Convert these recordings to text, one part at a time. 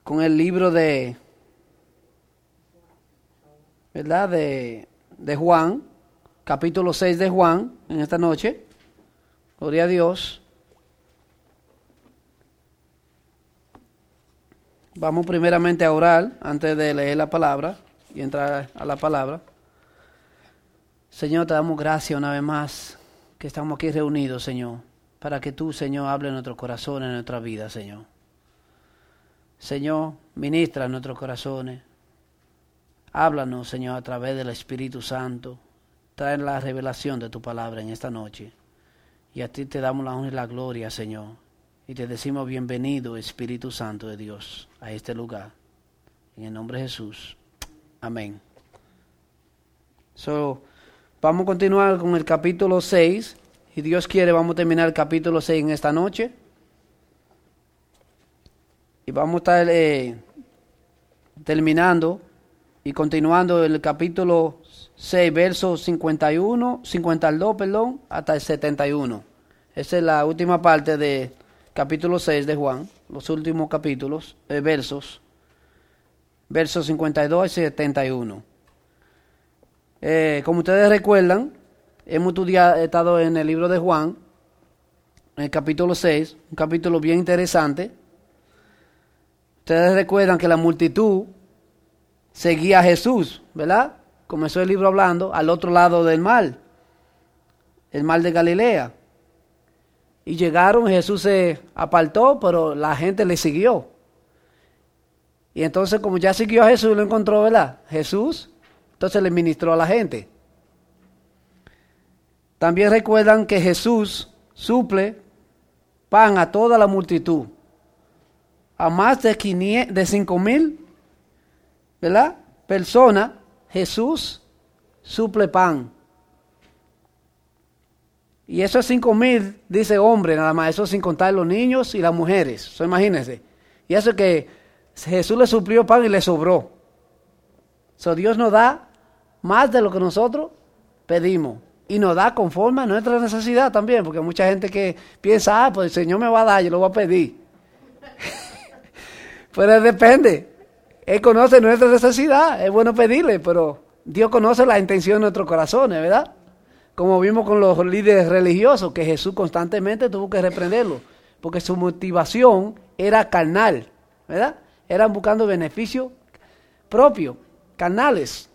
con el libro de, ¿verdad? De Juan, capítulo 6 de Juan, en esta noche. Gloria a Dios. Vamos primeramente a orar antes de leer la palabra y entrar a la palabra. Señor, te damos gracias una vez más que estamos aquí reunidos, Señor, para que tú, Señor, hables en nuestros corazones, en nuestra vida, Señor. Señor, ministra en nuestros corazones. Háblanos, Señor, a través del Espíritu Santo. Trae la revelación de tu palabra en esta noche. Y a ti te damos la honra y la gloria, Señor. Y te decimos bienvenido, Espíritu Santo de Dios, a este lugar. En el nombre de Jesús. Amén. Vamos a continuar con el capítulo 6. Si Dios quiere, vamos a terminar el capítulo 6 en esta noche. Y vamos a estar terminando y continuando el capítulo 6, versos 52, hasta el 71. Esa es la última parte de capítulo 6 de Juan, los últimos capítulos, versos 52 y 71. Como ustedes recuerdan, hemos estado en el libro de Juan, en el capítulo 6, un capítulo bien interesante. Ustedes recuerdan que la multitud seguía a Jesús, ¿verdad? Comenzó el libro hablando al otro lado del mar, el mar de Galilea. Y llegaron, Jesús se apartó, pero la gente le siguió. Y entonces, como ya siguió a Jesús, lo encontró, ¿verdad? Jesús, entonces le ministró a la gente. También recuerdan que Jesús suple pan a toda la multitud. A más de 5,000, ¿verdad? Personas, Jesús suple pan. Y esos 5,000, dice hombre nada más, eso sin contar los niños y las mujeres. Imagínense. Y eso que Jesús le suplió pan y le sobró. Dios nos da más de lo que nosotros pedimos. Y nos da conforme a nuestra necesidad también. Porque mucha gente que piensa, pues el Señor me va a dar, yo lo voy a pedir. Pero depende. Él conoce nuestra necesidad. Es bueno pedirle, pero Dios conoce la intención de nuestros corazones, ¿verdad? Como vimos con los líderes religiosos, que Jesús constantemente tuvo que reprenderlo, porque su motivación era carnal, ¿verdad? Eran buscando beneficio propio, carnales.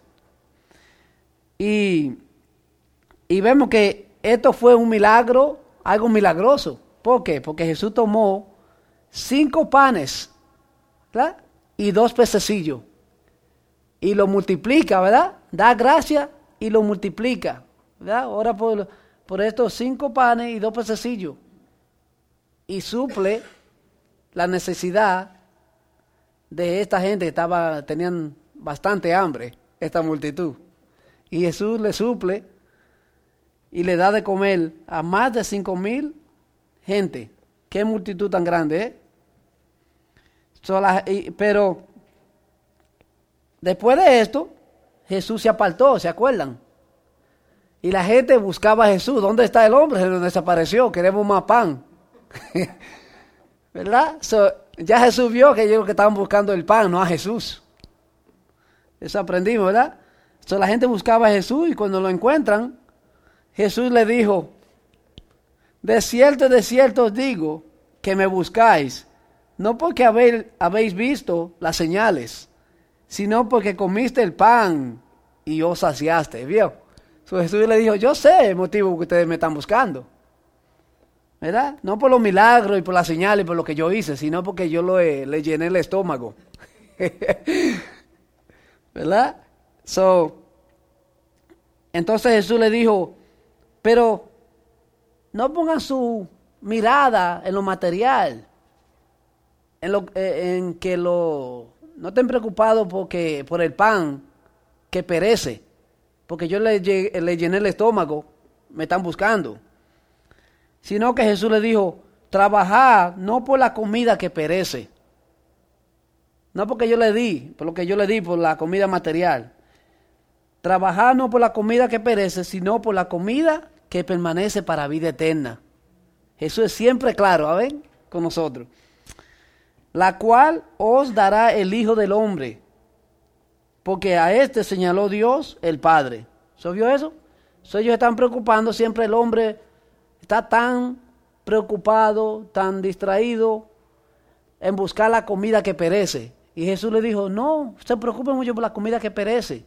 Y vemos que esto fue un milagro, algo milagroso. ¿Por qué? Porque Jesús tomó 5 panes, ¿verdad? Y 2 pececillos. Y lo multiplica, ¿verdad? Da gracia y lo multiplica. ¿Verdad? Ora por estos 5 panes y 2 pececillos. Y suple la necesidad de esta gente que tenían bastante hambre, esta multitud. Y Jesús le suple y le da de comer a más de 5,000 gente. Qué multitud tan grande, ¿eh? Pero después de esto, Jesús se apartó, ¿se acuerdan? Y la gente buscaba a Jesús. ¿Dónde está el hombre? Se nos desapareció. Queremos más pan. ¿Verdad? Ya Jesús vio que ellos que estaban buscando el pan, no a Jesús. Eso aprendimos, ¿verdad? La gente buscaba a Jesús y cuando lo encuentran, Jesús le dijo, de cierto os digo que me buscáis, no porque habéis visto las señales, sino porque comiste el pan y os saciaste. ¿Vio? Jesús le dijo, yo sé el motivo que ustedes me están buscando, ¿verdad? No por los milagros y por las señales, por lo que yo hice, sino porque yo le llené el estómago. ¿Verdad? Entonces Jesús le dijo, pero no pongan su mirada en lo material, no estén preocupados por el pan que perece. Porque yo le llené el estómago, me están buscando. Sino que Jesús le dijo, trabajad no por la comida que perece. No porque yo le di, por lo que yo le di, por la comida material. Trabajad no por la comida que perece, sino por la comida que permanece para vida eterna. Jesús es siempre claro, ¿ven? Con nosotros. la cual os dará el Hijo del Hombre, porque a este señaló Dios el Padre. ¿Se vio eso? Ellos están preocupando, siempre el hombre está tan preocupado, tan distraído en buscar la comida que perece. Y Jesús le dijo, no se preocupen mucho por la comida que perece,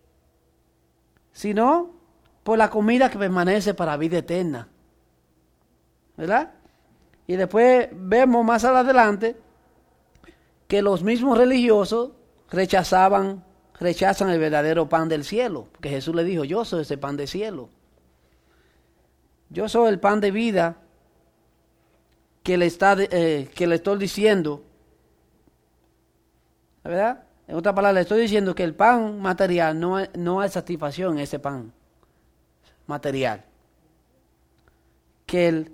sino por la comida que permanece para vida eterna. ¿Verdad? Y después vemos más adelante que los mismos religiosos rechazan el verdadero pan del cielo, porque Jesús le dijo, yo soy ese pan del cielo. Yo soy el pan de vida que le estoy diciendo, ¿verdad? En otras palabras, le estoy diciendo que el pan material no hay satisfacción en ese pan material. Que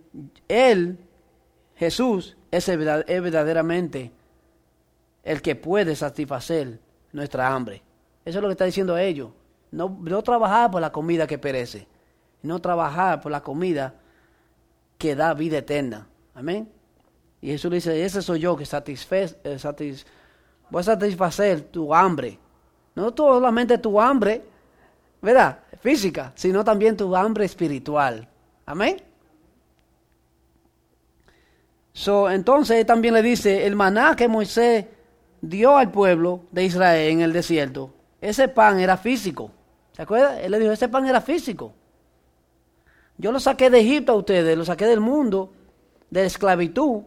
Jesús, es verdaderamente el que puede satisfacer nuestra hambre. Eso es lo que está diciendo a ellos. No trabajar por la comida que perece, no trabajar por la comida que da vida eterna. Amén. Y Jesús le dice, ese soy yo que voy a satisfacer tu hambre. No solamente tu hambre, ¿verdad? Física, sino también tu hambre espiritual. Amén. Entonces también le dice, el maná que Moisés dio al pueblo de Israel en el desierto, ese pan era físico. ¿Se acuerda? Él le dijo, ese pan era físico. Yo lo saqué de Egipto a ustedes, lo saqué del mundo, de esclavitud,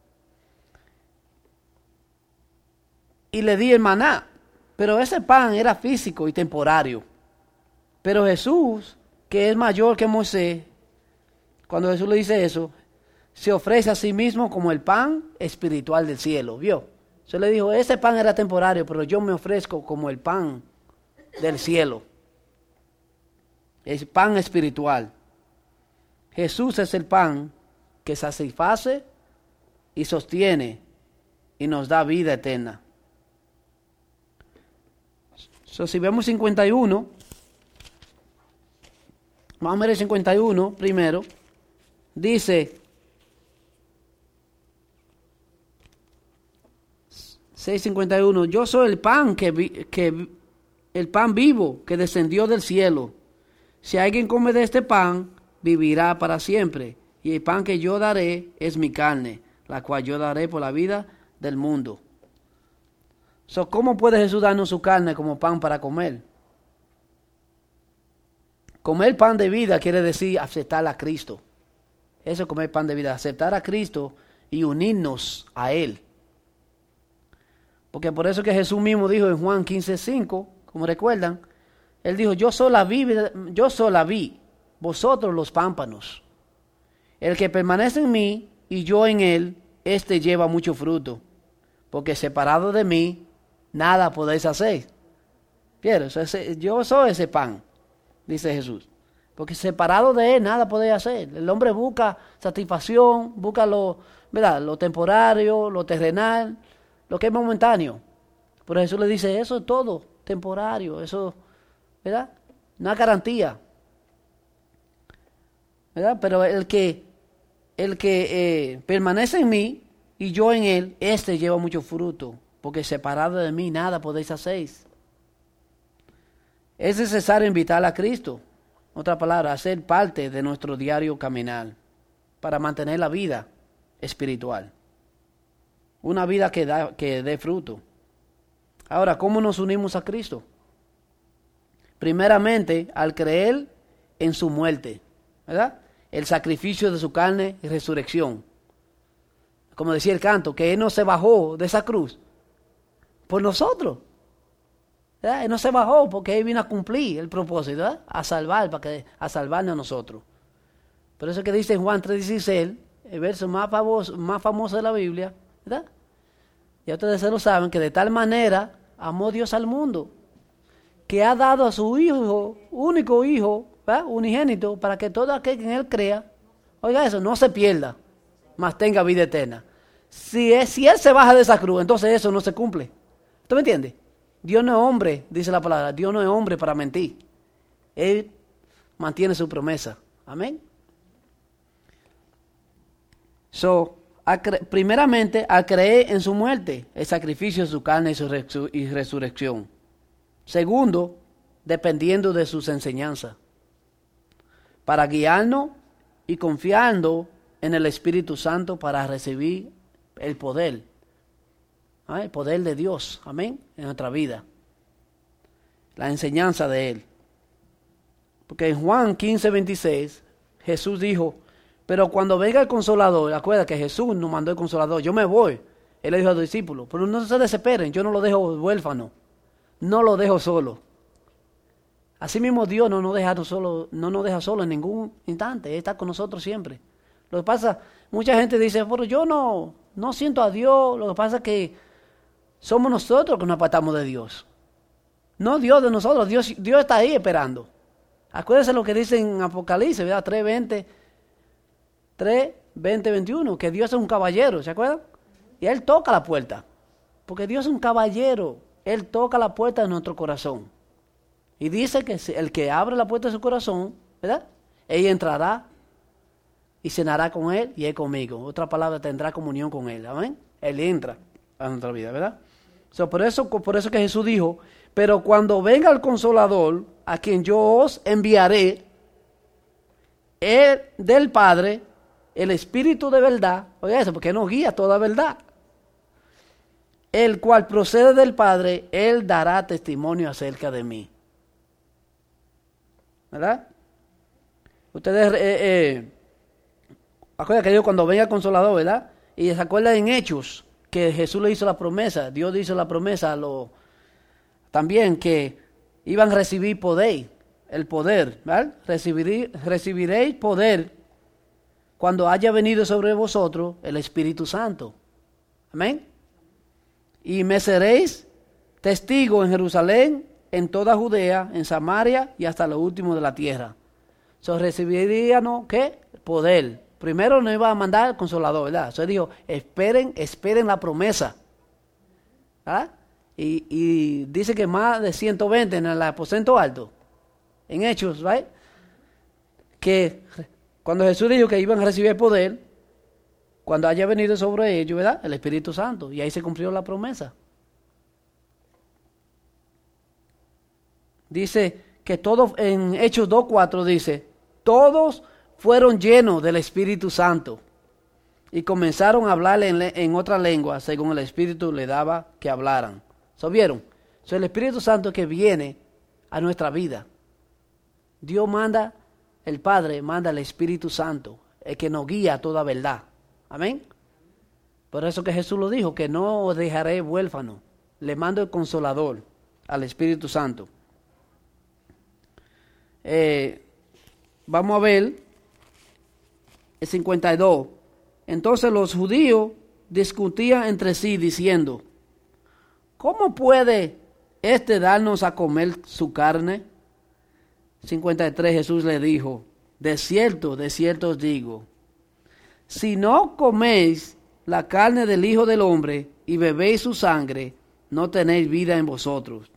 y le di el maná. Pero ese pan era físico y temporario. Pero Jesús, que es mayor que Moisés, cuando Jesús le dice eso, se ofrece a sí mismo como el pan espiritual del cielo. ¿Vio? Se le dijo, ese pan era temporario, pero yo me ofrezco como el pan del cielo. Es pan espiritual. Jesús es el pan que satisface y sostiene y nos da vida eterna. Si vemos 51, vamos a ver el 51 primero. Dice 6:51, yo soy el pan el pan vivo que descendió del cielo. Si alguien come de este pan, vivirá para siempre. Y el pan que yo daré es mi carne, la cual yo daré por la vida del mundo. ¿Cómo puede Jesús darnos su carne como pan para comer? Comer pan de vida quiere decir aceptar a Cristo. Eso es comer pan de vida, aceptar a Cristo y unirnos a Él. Porque por eso que Jesús mismo dijo en Juan 15:5, como recuerdan, Él dijo, yo soy la vid, vosotros los pámpanos. El que permanece en mí y yo en él, este lleva mucho fruto, porque separado de mí, nada podéis hacer. Yo soy ese pan, dice Jesús. Porque separado de él, nada podéis hacer. El hombre busca satisfacción, busca ¿verdad? Lo temporario, lo terrenal, lo que es momentáneo. Pero Jesús le dice, eso es todo temporario, eso, ¿verdad? No hay garantía. ¿Verdad? Pero el que permanece en mí y yo en él, este lleva mucho fruto, porque separado de mí nada podéis hacer. Es necesario invitar a Cristo, otra palabra, a ser parte de nuestro diario caminar, para mantener la vida espiritual. Una vida que dé fruto. Ahora, ¿cómo nos unimos a Cristo? Primeramente, al creer en su muerte, ¿verdad? El sacrificio de su carne y resurrección. Como decía el canto, que Él no se bajó de esa cruz por nosotros. ¿Verdad? Él no se bajó porque Él vino a cumplir el propósito, ¿verdad? A salvarnos a nosotros. Por eso que dice en Juan 3:16, el verso más famoso de la Biblia, ¿verdad? Ya ustedes se lo saben, que de tal manera amó Dios al mundo, que ha dado a su Hijo, único Hijo, ¿verdad? Unigénito, para que todo aquel que en Él crea, oiga eso, no se pierda, mas tenga vida eterna. Si Él se baja de esa cruz, entonces eso no se cumple. ¿Usted me entiende? Dios no es hombre, dice la palabra, Dios no es hombre para mentir. Él mantiene su promesa. Amén. primeramente a creer en su muerte, el sacrificio de su carne y resurrección. Segundo, dependiendo de sus enseñanzas, para guiarnos y confiando en el Espíritu Santo para recibir el poder de Dios, amén, en nuestra vida, la enseñanza de Él. Porque en Juan 15:26, Jesús dijo, pero cuando venga el Consolador, acuerda que Jesús nos mandó el Consolador, yo me voy, Él le dijo a los discípulos, pero no se desesperen, yo no lo dejo huérfano, no lo dejo solo. Así mismo Dios no nos deja solo en ningún instante, Él está con nosotros siempre. Lo que pasa, mucha gente dice, pero yo no siento a Dios, lo que pasa es que somos nosotros que nos apartamos de Dios. No Dios de nosotros, Dios está ahí esperando. Acuérdense lo que dice en Apocalipsis, ¿verdad? 3:20-21, que Dios es un caballero, ¿se acuerdan? Y Él toca la puerta, porque Dios es un caballero, Él toca la puerta de nuestro corazón. Y dice que el que abre la puerta de su corazón, ¿verdad? Él entrará y cenará con Él y Él conmigo. Otra palabra, tendrá comunión con Él, ¿amén? Él entra a nuestra vida, ¿verdad? Por eso que Jesús dijo, pero cuando venga el Consolador, a quien yo os enviaré, del Padre, el Espíritu de verdad, oye eso, porque nos guía toda verdad, el cual procede del Padre, Él dará testimonio acerca de mí. ¿Verdad? Ustedes, acuérdense que Dios cuando venga el Consolador, ¿verdad? Y se acuerdan en Hechos, que Jesús le hizo la promesa, Dios le hizo la promesa también que iban a recibir poder, el poder, ¿verdad? Recibiréis poder cuando haya venido sobre vosotros el Espíritu Santo. Amén. Y me seréis testigo en Jerusalén, en toda Judea, en Samaria y hasta lo último de la tierra. Recibiríamos, ¿qué? Poder. Primero nos iba a mandar el Consolador, ¿verdad? Eso dijo, esperen la promesa. ¿Ah? Y dice que más de 120 en el aposento alto, en Hechos, ¿right? Que cuando Jesús dijo que iban a recibir poder, cuando haya venido sobre ellos, ¿verdad? El Espíritu Santo, y ahí se cumplió la promesa. Dice que todos, en Hechos 2:4 dice, todos fueron llenos del Espíritu Santo y comenzaron a hablar en otra lengua según el Espíritu le daba que hablaran. ¿Vieron? El Espíritu Santo que viene a nuestra vida. Dios manda, el Padre manda el Espíritu Santo, el que nos guía a toda verdad. Amén. Por eso que Jesús lo dijo, que no os dejaré huérfano. Le mando el Consolador, al Espíritu Santo. Vamos a ver el 52. Entonces los judíos discutían entre sí diciendo, ¿cómo puede darnos a comer su carne? 53, Jesús le dijo, de cierto os digo, si no coméis la carne del Hijo del Hombre y bebéis su sangre, no tenéis vida en vosotros.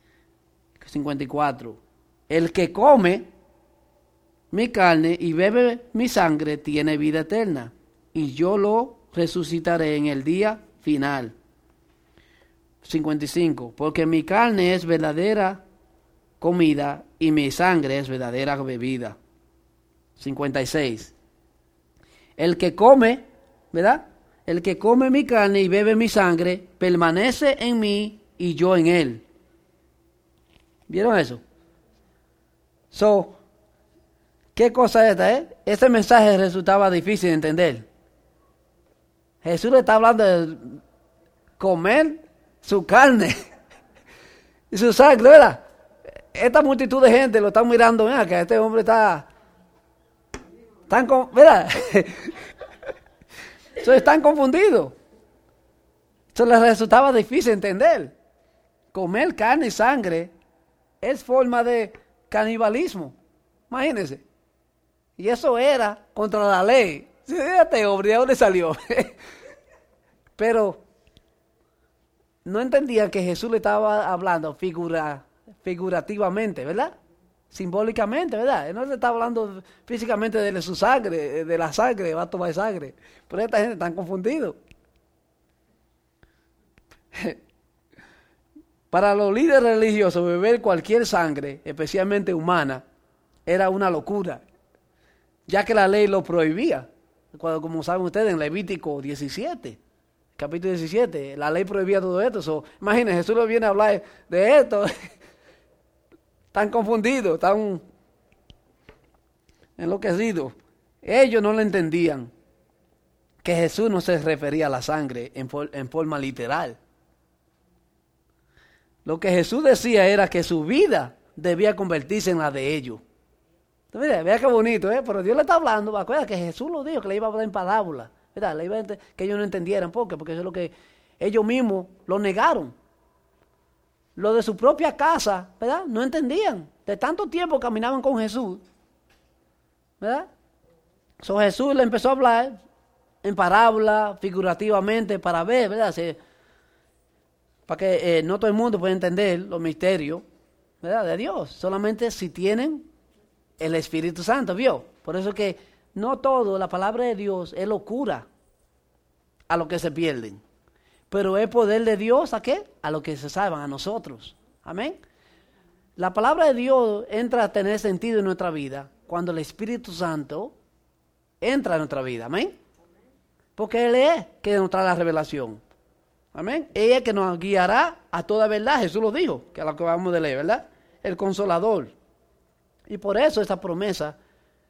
54, el que come mi carne y bebe mi sangre tiene vida eterna, y yo lo resucitaré en el día final. 55, porque mi carne es verdadera comida y mi sangre es verdadera bebida. 56, el que come, ¿verdad? El que come mi carne y bebe mi sangre permanece en mí y yo en él. ¿Vieron eso? ¿Qué cosa es esta? Este mensaje resultaba difícil de entender. Jesús le está hablando de comer su carne y su sangre, ¿verdad? Esta multitud de gente lo están mirando, mira, que este hombre está ¿verdad? Están confundidos. Eso les resultaba difícil entender. Comer carne y sangre es forma de canibalismo. Imagínense. Y eso era contra la ley. Este hombre, ¿de dónde salió? Pero no entendía que Jesús le estaba hablando figurativamente, ¿verdad? simbólicamente, ¿verdad? Él no le está hablando físicamente de su sangre, de la sangre, va a tomar sangre. Pero esta gente está confundida. Para los líderes religiosos, beber cualquier sangre, especialmente humana, era una locura, ya que la ley lo prohibía. Como saben ustedes, en Levítico 17, capítulo 17, la ley prohibía todo esto. Imagínense, Jesús le viene a hablar de esto. Están confundidos, están enloquecidos. Ellos no le entendían que Jesús no se refería a la sangre en forma literal. Lo que Jesús decía era que su vida debía convertirse en la de ellos. Entonces, vea qué bonito, ¿eh? Pero Dios le está hablando. Acuérdate que Jesús lo dijo, que le iba a hablar en parábola, ¿verdad? Que ellos no entendieran. ¿Por qué? Porque eso es lo que ellos mismos lo negaron. Lo de su propia casa, ¿verdad? No entendían. De tanto tiempo caminaban con Jesús, ¿verdad? Jesús le empezó a hablar en parábola, figurativamente, para ver, ¿verdad? Para que no todo el mundo pueda entender los misterios, ¿verdad? De Dios. Solamente si tienen el Espíritu Santo, ¿vio? Por eso que no todo, la palabra de Dios es locura a los que se pierden. Pero es poder de Dios, ¿a qué? A los que se salvan, a nosotros. Amén. La palabra de Dios entra a tener sentido en nuestra vida cuando el Espíritu Santo entra en nuestra vida. Amén. Porque Él es que nos trae la revelación. Amén. Él es que nos guiará a toda verdad. Jesús lo dijo, que es lo que vamos a leer, ¿verdad? El Consolador. Y por eso esta promesa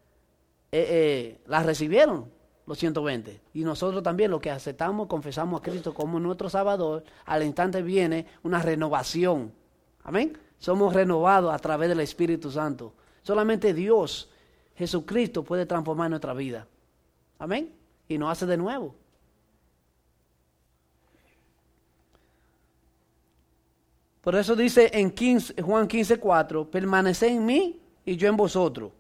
la recibieron los 120. Y nosotros también, los que aceptamos, confesamos a Cristo como nuestro Salvador, al instante viene una renovación. Amén. Somos renovados a través del Espíritu Santo. Solamente Dios, Jesucristo, puede transformar nuestra vida. Amén. Y nos hace de nuevo. Por eso dice en Juan 15:4, permaneced en mí y yo en vosotros.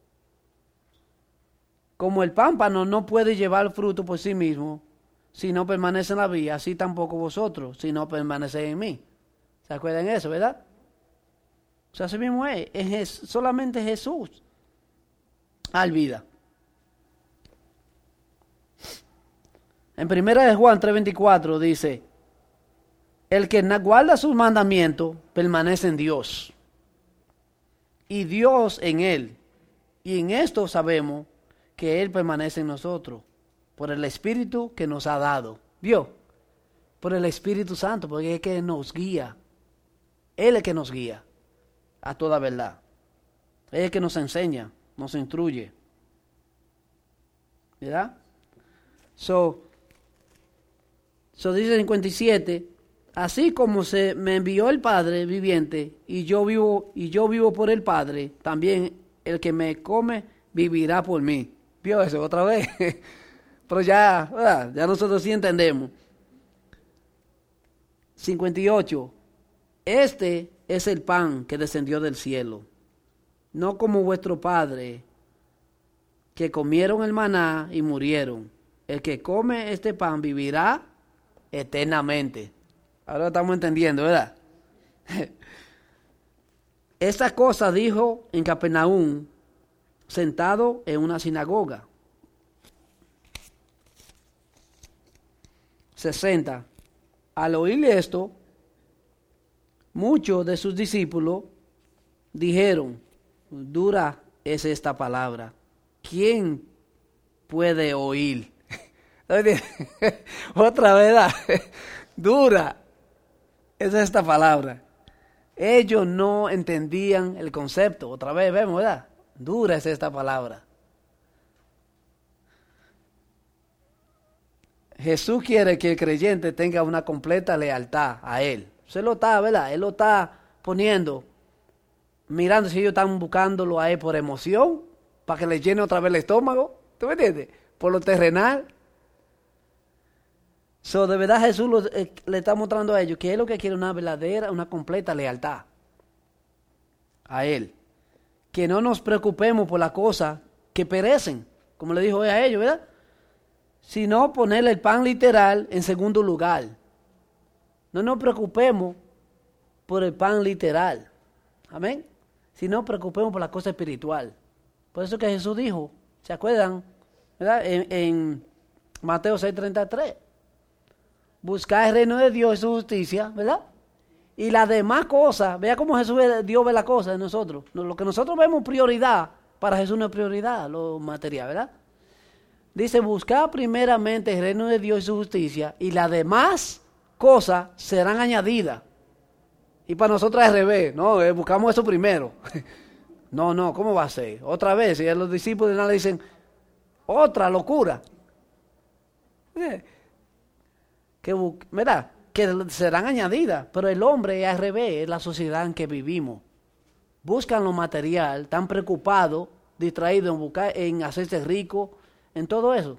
Como el pámpano no puede llevar fruto por sí mismo, si no permanece en la vía, así tampoco vosotros, si no permanecéis en mí. ¿Se acuerdan de eso, verdad? O sea, así mismo es solamente Jesús al vida. En 1 Juan 3:24 dice, el que guarda sus mandamientos permanece en Dios, y Dios en él. Y en esto sabemos que Él permanece en nosotros, por el Espíritu que nos ha dado. ¿Vio? Por el Espíritu Santo, porque es que nos guía. Él es el que nos guía a toda verdad. Él es el que nos enseña, nos instruye. ¿Verdad? Dice 57, así como se me envió el Padre viviente, y yo vivo por el Padre, también el que me come vivirá por mí. ¿Vio eso otra vez? Pero ya nosotros sí entendemos. 58. Este es el pan que descendió del cielo. No como vuestro padre, que comieron el maná y murieron. El que come este pan vivirá eternamente. Ahora estamos entendiendo, ¿verdad? Esta cosa dijo en Capernaum, sentado en una sinagoga. 60. Al oír esto, muchos de sus discípulos dijeron, dura es esta palabra, ¿quién puede oír? Otra vez, dura es esta palabra. Ellos no entendían el concepto. Otra vez vemos, ¿verdad? Dura es esta palabra. Jesús quiere que el creyente tenga una completa lealtad a Él. Se lo está, ¿verdad? Él lo está poniendo, mirando si ellos están buscándolo a Él por emoción, para que le llene otra vez el estómago. ¿Tú me entiendes? Por lo terrenal. De verdad Jesús le está mostrando a ellos que Él lo que quiere una verdadera, una completa lealtad a Él. Que no nos preocupemos por las cosas que perecen, como le dijo hoy a ellos, ¿verdad? Sino ponerle el pan literal en segundo lugar. No nos preocupemos por el pan literal. Amén. sino preocupemos por la cosa espiritual. Por eso que Jesús dijo, ¿se acuerdan? ¿Verdad? En Mateo 6:33. Buscar el reino de Dios y su justicia, ¿verdad? Y las demás cosas, vea cómo Dios ve las cosas en nosotros. Lo que nosotros vemos prioridad, para Jesús no es prioridad, lo material, ¿verdad? Dice, buscar primeramente el reino de Dios y su justicia, y las demás cosas serán añadidas. Y para nosotros es al revés, no, buscamos eso primero. No, ¿cómo va a ser? Otra vez, y los discípulos de nada dicen, otra locura. ¿Verdad? Que serán añadidas, pero el hombre es al revés, es la sociedad en que vivimos. Buscan lo material, están preocupados, distraídos en buscar, en hacerse rico, en todo eso.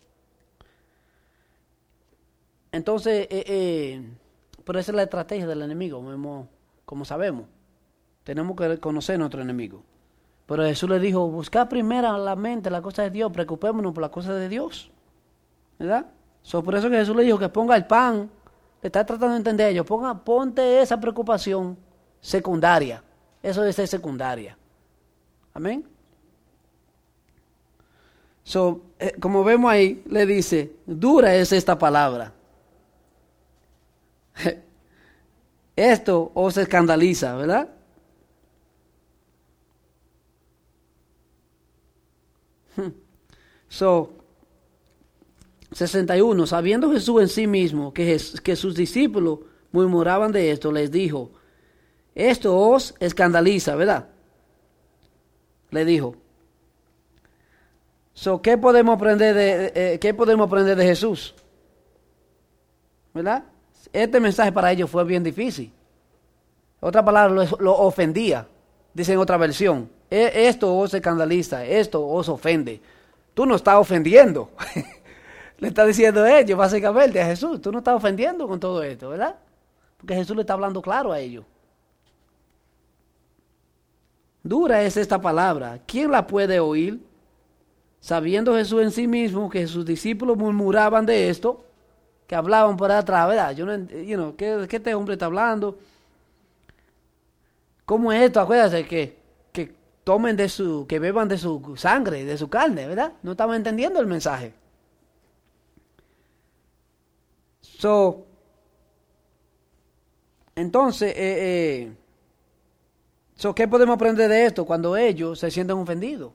Entonces, pero esa es la estrategia del enemigo, como sabemos. Tenemos que conocer a nuestro enemigo. Pero Jesús le dijo, buscad primeramente la cosa de Dios, preocupémonos por la cosa de Dios. ¿Verdad? Por eso que Jesús le dijo que ponga el pan. Le está tratando de entender a ellos. Ponte esa preocupación secundaria. Eso debe ser secundaria. Amén. Como vemos ahí, le dice, dura es esta palabra. Esto os escandaliza, ¿verdad? So, 61. Sabiendo Jesús en sí mismo que sus discípulos murmuraban de esto, les dijo, esto os escandaliza, ¿verdad? Le dijo. ¿Qué podemos aprender de Jesús? ¿Verdad? Este mensaje para ellos fue bien difícil. Otra palabra lo ofendía. Dice en otra versión, esto os escandaliza, esto os ofende. Tú no estás ofendiendo. Le está diciendo ellos básicamente a Jesús, tú no estás ofendiendo con todo esto, ¿verdad? Porque Jesús le está hablando claro a ellos. Dura es esta palabra, ¿quién la puede oír? Sabiendo Jesús en sí mismo que sus discípulos murmuraban de esto, que hablaban por atrás, ¿verdad? ¿Qué este hombre está hablando? ¿Cómo es esto? Acuérdense que tomen que beban de su sangre, de su carne, ¿verdad? No estaban entendiendo el mensaje. Entonces, ¿qué podemos aprender de esto cuando ellos se sienten ofendidos?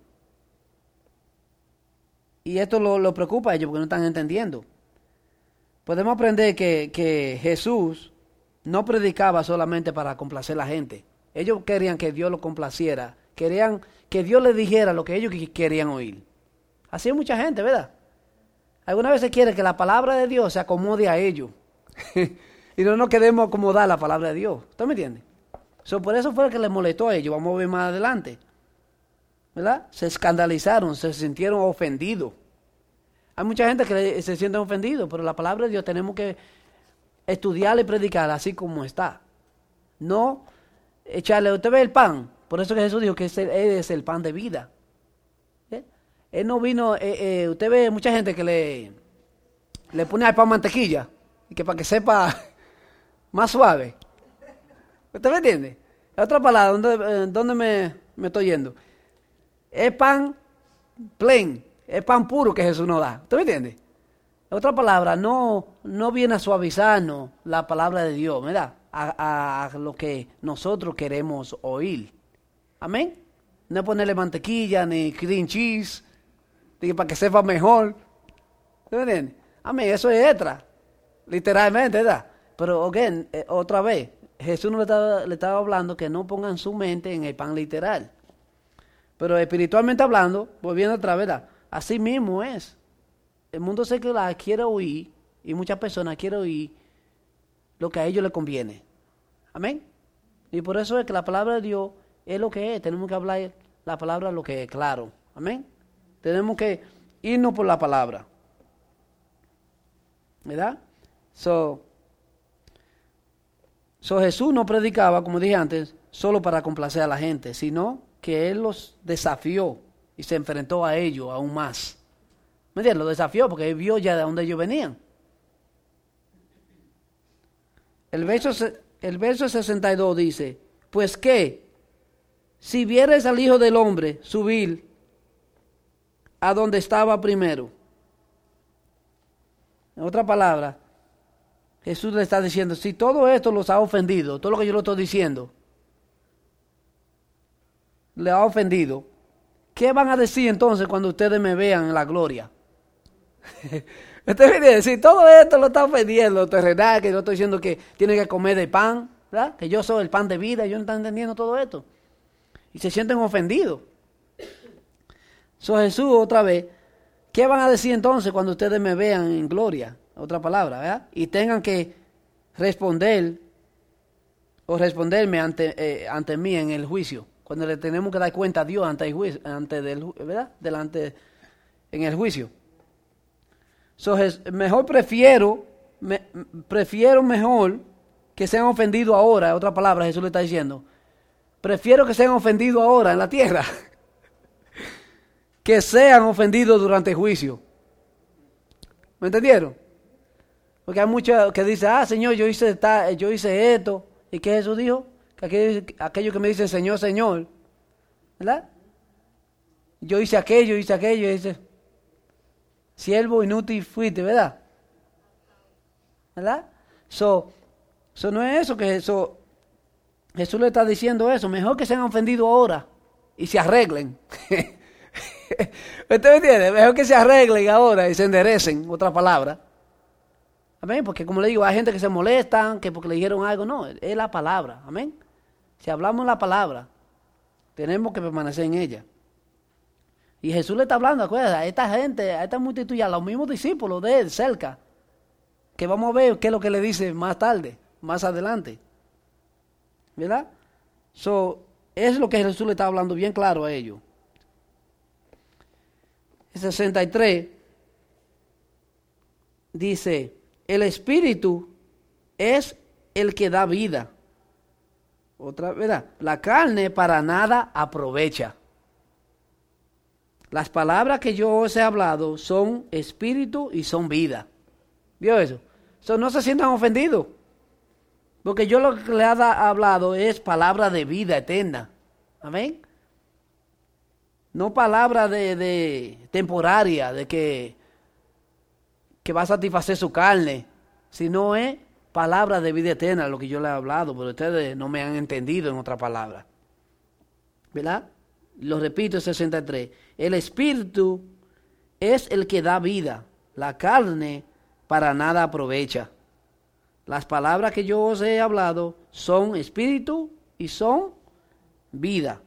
Y esto lo preocupa a ellos porque no están entendiendo. Podemos aprender que Jesús no predicaba solamente para complacer a la gente. Ellos querían que Dios lo complaciera. Querían que Dios les dijera lo que ellos querían oír. Así hay mucha gente, ¿verdad? Algunas veces quiere que la palabra de Dios se acomode a ellos. Y no nos queremos acomodar la palabra de Dios. ¿Usted me entiende? Por eso fue que les molestó a ellos. Vamos a ver más adelante. ¿Verdad? Se escandalizaron, se sintieron ofendidos. Hay mucha gente que se siente ofendido, pero la palabra de Dios tenemos que estudiarla y predicarla así como está. No echarle, usted ve el pan. Por eso que Jesús dijo que Él es el pan de vida. Él no vino, usted ve mucha gente que le pone al pan mantequilla, y que para que sepa más suave. ¿Usted me entiende? Otra palabra, ¿dónde me estoy yendo? Es pan plain, es pan puro que Jesús nos da. ¿Usted me entiende? Otra palabra, no viene a suavizarnos la palabra de Dios, ¿verdad? A lo que nosotros queremos oír. Amén. No ponerle mantequilla ni cream cheese, para que sepa mejor. ¿Usted me entiende? Amén, eso es extra, literalmente, ¿verdad? Pero, otra vez, Jesús no le estaba hablando que no pongan su mente en el pan literal. Pero espiritualmente hablando, volviendo otra vez, ¿verdad? Así mismo es. El mundo secular quiere oír, y muchas personas quieren oír lo que a ellos les conviene. Amén. Y por eso es que la palabra de Dios es lo que es. Tenemos que hablar la palabra lo que es claro. Amén. Tenemos que irnos por la palabra. ¿Verdad? Jesús no predicaba, como dije antes, solo para complacer a la gente, sino que Él los desafió y se enfrentó a ellos aún más. ¿Me entiendes? Los desafió porque Él vio ya de dónde ellos venían. El verso 62 dice, pues ¿qué? si vieres al Hijo del Hombre subir a donde estaba primero. En otra palabra, Jesús le está diciendo, si todo esto los ha ofendido, todo lo que yo le estoy diciendo, le ha ofendido, ¿qué van a decir entonces cuando ustedes me vean en la gloria? Ustedes vienen a decir, todo esto lo está ofendiendo, lo terrenal, que yo estoy diciendo que tienen que comer de pan, ¿verdad? Que yo soy el pan de vida, yo no estoy entendiendo todo esto. Y se sienten ofendidos. So Jesús otra vez, ¿qué van a decir entonces cuando ustedes me vean en gloria? Otra palabra, ¿verdad? Y tengan que responder o responderme ante mí en el juicio. Cuando le tenemos que dar cuenta a Dios ante el juicio, ¿verdad? Delante en el juicio. So, mejor prefiero mejor que sean ofendidos ahora. Otra palabra, Jesús le está diciendo. Prefiero que sean ofendidos ahora en la tierra que sean ofendidos durante el juicio. ¿Me entendieron? Porque hay muchos que dicen, Señor, yo hice esto. ¿Y qué Jesús dijo? Que aquello que me dicen, Señor, Señor, ¿verdad? Yo hice aquello, y dice, siervo inútil fuiste, ¿verdad? ¿Verdad? So no es eso que Jesús le está diciendo eso. Mejor que sean ofendidos ahora y se arreglen. ¿Usted me entiende? Mejor que se arreglen ahora y se enderecen, otra palabra. Amén, porque como le digo, hay gente que se molestan, que porque le dijeron algo, no, es la palabra, amén. Si hablamos la palabra, tenemos que permanecer en ella. Y Jesús le está hablando, acuérdate, a esta gente, a esta multitud y a los mismos discípulos de él, cerca, que vamos a ver qué es lo que le dice más tarde, más adelante. ¿Verdad? Es lo que Jesús le está hablando bien claro a ellos. 63 dice, el Espíritu es el que da vida. Otra, ¿verdad? La carne para nada aprovecha. Las palabras que yo os he hablado son espíritu y son vida. ¿Vio eso? No se sientan ofendidos. Porque yo lo que le he hablado es palabra de vida eterna. Amén. No palabra de temporaria, de que va a satisfacer su carne, sino es palabra de vida eterna, lo que yo le he hablado, pero ustedes no me han entendido en otra palabra. ¿Verdad? Lo repito, 63. El Espíritu es el que da vida, la carne para nada aprovecha. Las palabras que yo os he hablado son espíritu y son vida.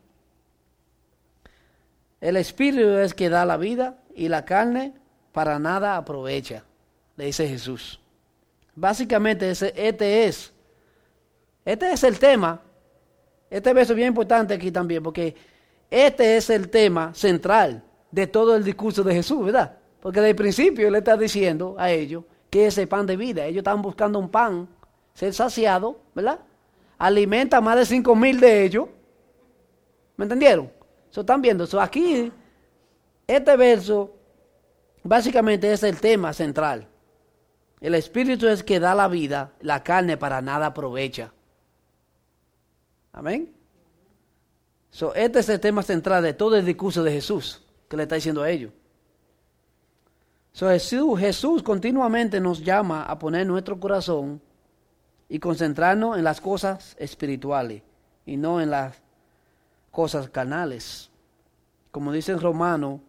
El Espíritu es que da la vida y la carne para nada aprovecha, le dice Jesús. Básicamente este es el tema. Este verso es bien importante aquí también, porque este es el tema central de todo el discurso de Jesús, ¿verdad? Porque desde el principio él está diciendo a ellos que es el pan de vida. Ellos estaban buscando un pan, ser saciado, ¿verdad? Alimenta a más de 5,000 de ellos. ¿Me entendieron? Están viendo. Aquí, este verso, básicamente es el tema central. El Espíritu es que da la vida, la carne para nada aprovecha. Amén. Este es el tema central de todo el discurso de Jesús, que le está diciendo a ellos. Jesús continuamente nos llama a poner nuestro corazón y concentrarnos en las cosas espirituales y no en las cosas carnales. Como dice en Romano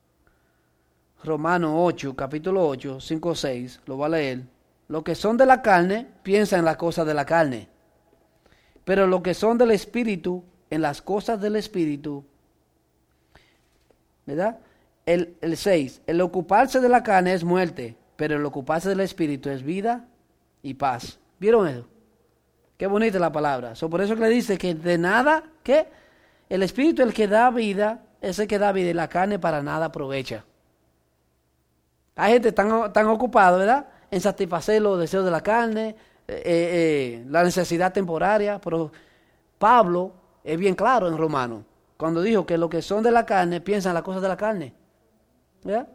8, capítulo 8, 5, 6, lo voy a leer. Los que son de la carne piensan en las cosas de la carne, pero los que son del Espíritu, en las cosas del Espíritu. ¿Verdad? El 6, el ocuparse de la carne es muerte, pero el ocuparse del Espíritu es vida y paz. ¿Vieron eso? Qué bonita la palabra. Por eso que le dice que de nada, que el Espíritu el que da vida, es el que da vida y la carne para nada aprovecha. Hay gente tan ocupada, ¿verdad?, en satisfacer los deseos de la carne, la necesidad temporaria, pero Pablo es bien claro en Romanos, cuando dijo que los que son de la carne piensan en las cosas de la carne, ¿verdad?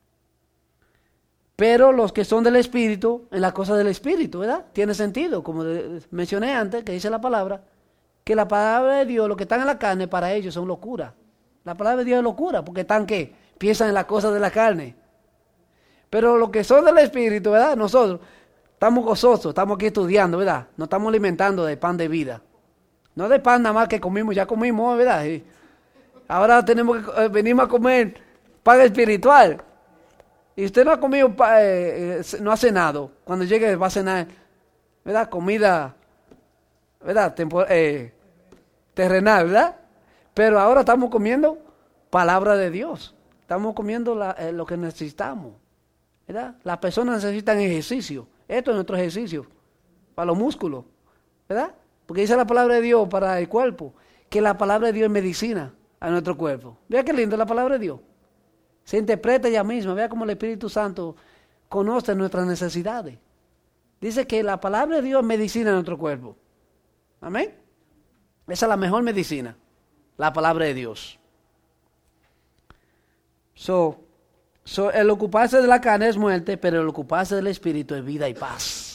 Pero los que son del Espíritu, en las cosas del Espíritu, ¿verdad? Tiene sentido, como mencioné antes, que dice la palabra, que la palabra de Dios, lo que están en la carne, para ellos son locura. La palabra de Dios es locura, porque están que piensan en las cosas de la carne. Pero lo que son del Espíritu, ¿verdad? Nosotros estamos gozosos, estamos aquí estudiando, ¿verdad? Nos estamos alimentando de pan de vida. No de pan nada más que comimos, ya comimos, ¿verdad? Y ahora tenemos que venimos a comer pan espiritual. Y usted no ha comido, no ha cenado. Cuando llegue va a cenar, ¿verdad? Comida, ¿verdad? Terrenal, ¿verdad? Pero ahora estamos comiendo palabra de Dios. Estamos comiendo lo que necesitamos, ¿verdad? Las personas necesitan ejercicio. Esto es nuestro ejercicio para los músculos, ¿verdad? Porque dice la palabra de Dios para el cuerpo, que la palabra de Dios es medicina a nuestro cuerpo. Vea qué lindo la palabra de Dios. Se interpreta ella misma. Vea cómo el Espíritu Santo conoce nuestras necesidades. Dice que la palabra de Dios es medicina a nuestro cuerpo. Amén. Esa es la mejor medicina, la palabra de Dios. El ocuparse de la carne es muerte, pero el ocuparse del Espíritu es vida y paz.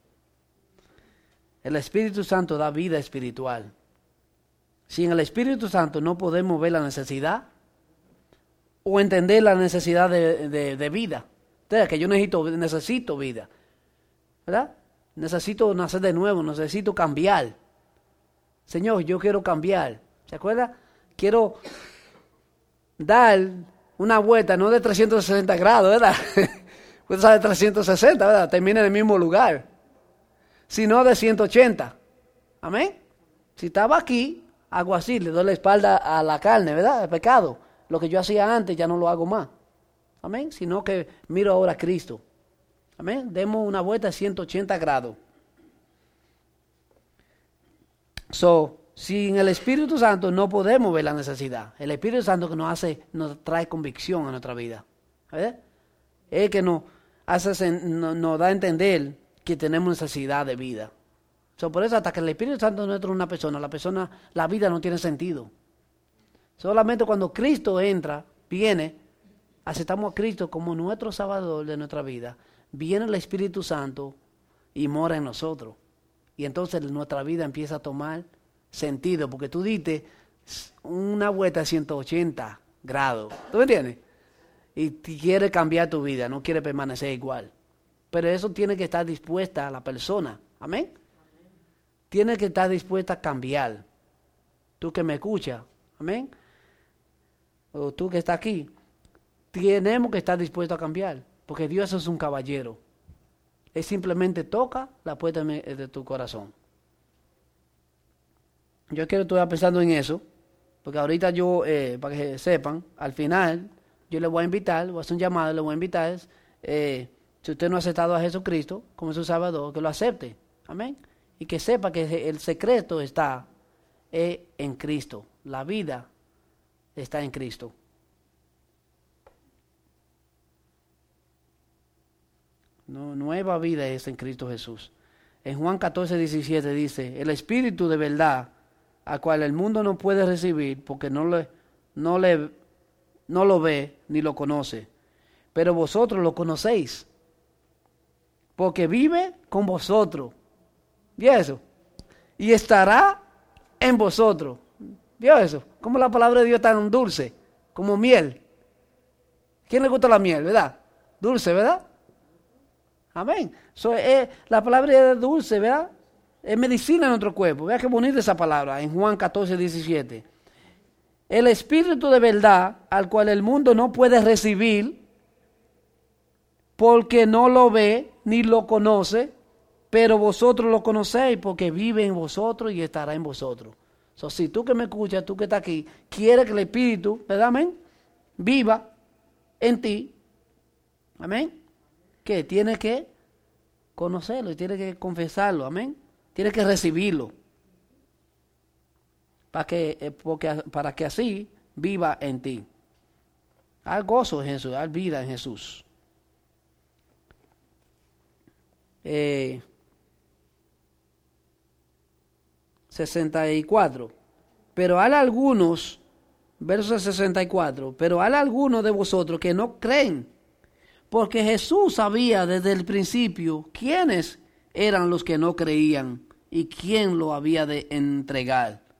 El Espíritu Santo da vida espiritual. Sin el Espíritu Santo no podemos ver la necesidad o entender la necesidad de vida. Entonces, que yo necesito vida, ¿verdad? Necesito nacer de nuevo, necesito cambiar. Señor, yo quiero cambiar. ¿Se acuerda? Quiero dar una vuelta, no de 360 grados, ¿verdad? Pues de 360, ¿verdad? Termina en el mismo lugar. Sino de 180. Amén. Si estaba aquí, hago así, le doy la espalda a la carne, ¿verdad? El pecado. Lo que yo hacía antes ya no lo hago más. Amén. Sino que miro ahora a Cristo. Amén. Demos una vuelta de 180 grados. Sin el Espíritu Santo no podemos ver la necesidad. El Espíritu Santo que nos trae convicción a nuestra vida. ¿Verdad? Es que nos da a entender que tenemos necesidad de vida. Por eso hasta que el Espíritu Santo no entra en una persona, la vida no tiene sentido. Solamente cuando Cristo entra, viene, aceptamos a Cristo como nuestro Salvador de nuestra vida, viene el Espíritu Santo y mora en nosotros. Y entonces nuestra vida empieza a tomar sentido, porque tú diste una vuelta de 180 grados. ¿Tú me entiendes? Y quieres cambiar tu vida, no quieres permanecer igual. Pero eso tiene que estar dispuesta a la persona. ¿Amén? Tiene que estar dispuesta a cambiar. Tú que me escuchas. ¿Amén? O tú que estás aquí. Tenemos que estar dispuestos a cambiar. Porque Dios es un caballero. Él simplemente toca la puerta de tu corazón. Yo quiero que tú pensando en eso. Porque ahorita yo, para que sepan, al final, yo le voy a invitar, voy a hacer un llamado, le voy a invitar. Si usted no ha aceptado a Jesucristo como su Salvador, que lo acepte. Amén. Y que sepa que el secreto está en Cristo. La vida está en Cristo. Nueva vida es en Cristo Jesús. En Juan 14:17 dice, el Espíritu de verdad, al cual el mundo no puede recibir, porque no lo ve ni lo conoce. Pero vosotros lo conocéis, porque vive con vosotros. ¿Vio eso? Y estará en vosotros. ¿Vio eso? Como la palabra de Dios es tan dulce, como miel. ¿Quién le gusta la miel, verdad? Dulce, ¿verdad? Amén. La palabra es dulce, ¿verdad? Es medicina en nuestro cuerpo. Vea qué bonita esa palabra en Juan 14:17. El Espíritu de verdad, al cual el mundo no puede recibir, porque no lo ve ni lo conoce, pero vosotros lo conocéis porque vive en vosotros y estará en vosotros. Si tú que me escuchas, tú que estás aquí, quieres que el Espíritu, ¿verdad? Amén, viva en ti. Amén. Que tienes que conocerlo y tienes que confesarlo. Amén. Tienes que recibirlo. Para que así viva en ti. Haz gozo en Jesús, haz vida en Jesús. 64. Pero hay algunos, verso 64, pero hay algunos de vosotros que no creen, porque Jesús sabía desde el principio quiénes eran los que no creían y quién lo había de entregar.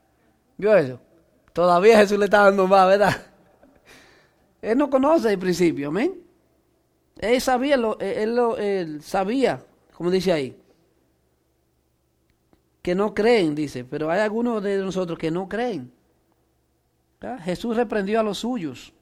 ¿Vio eso? Todavía Jesús le está dando más, ¿verdad? Él no conoce el principio, amén. Él sabía, él sabía, como dice ahí, que no creen, dice, pero hay algunos de nosotros que no creen. ¿Verdad? Jesús reprendió a los suyos.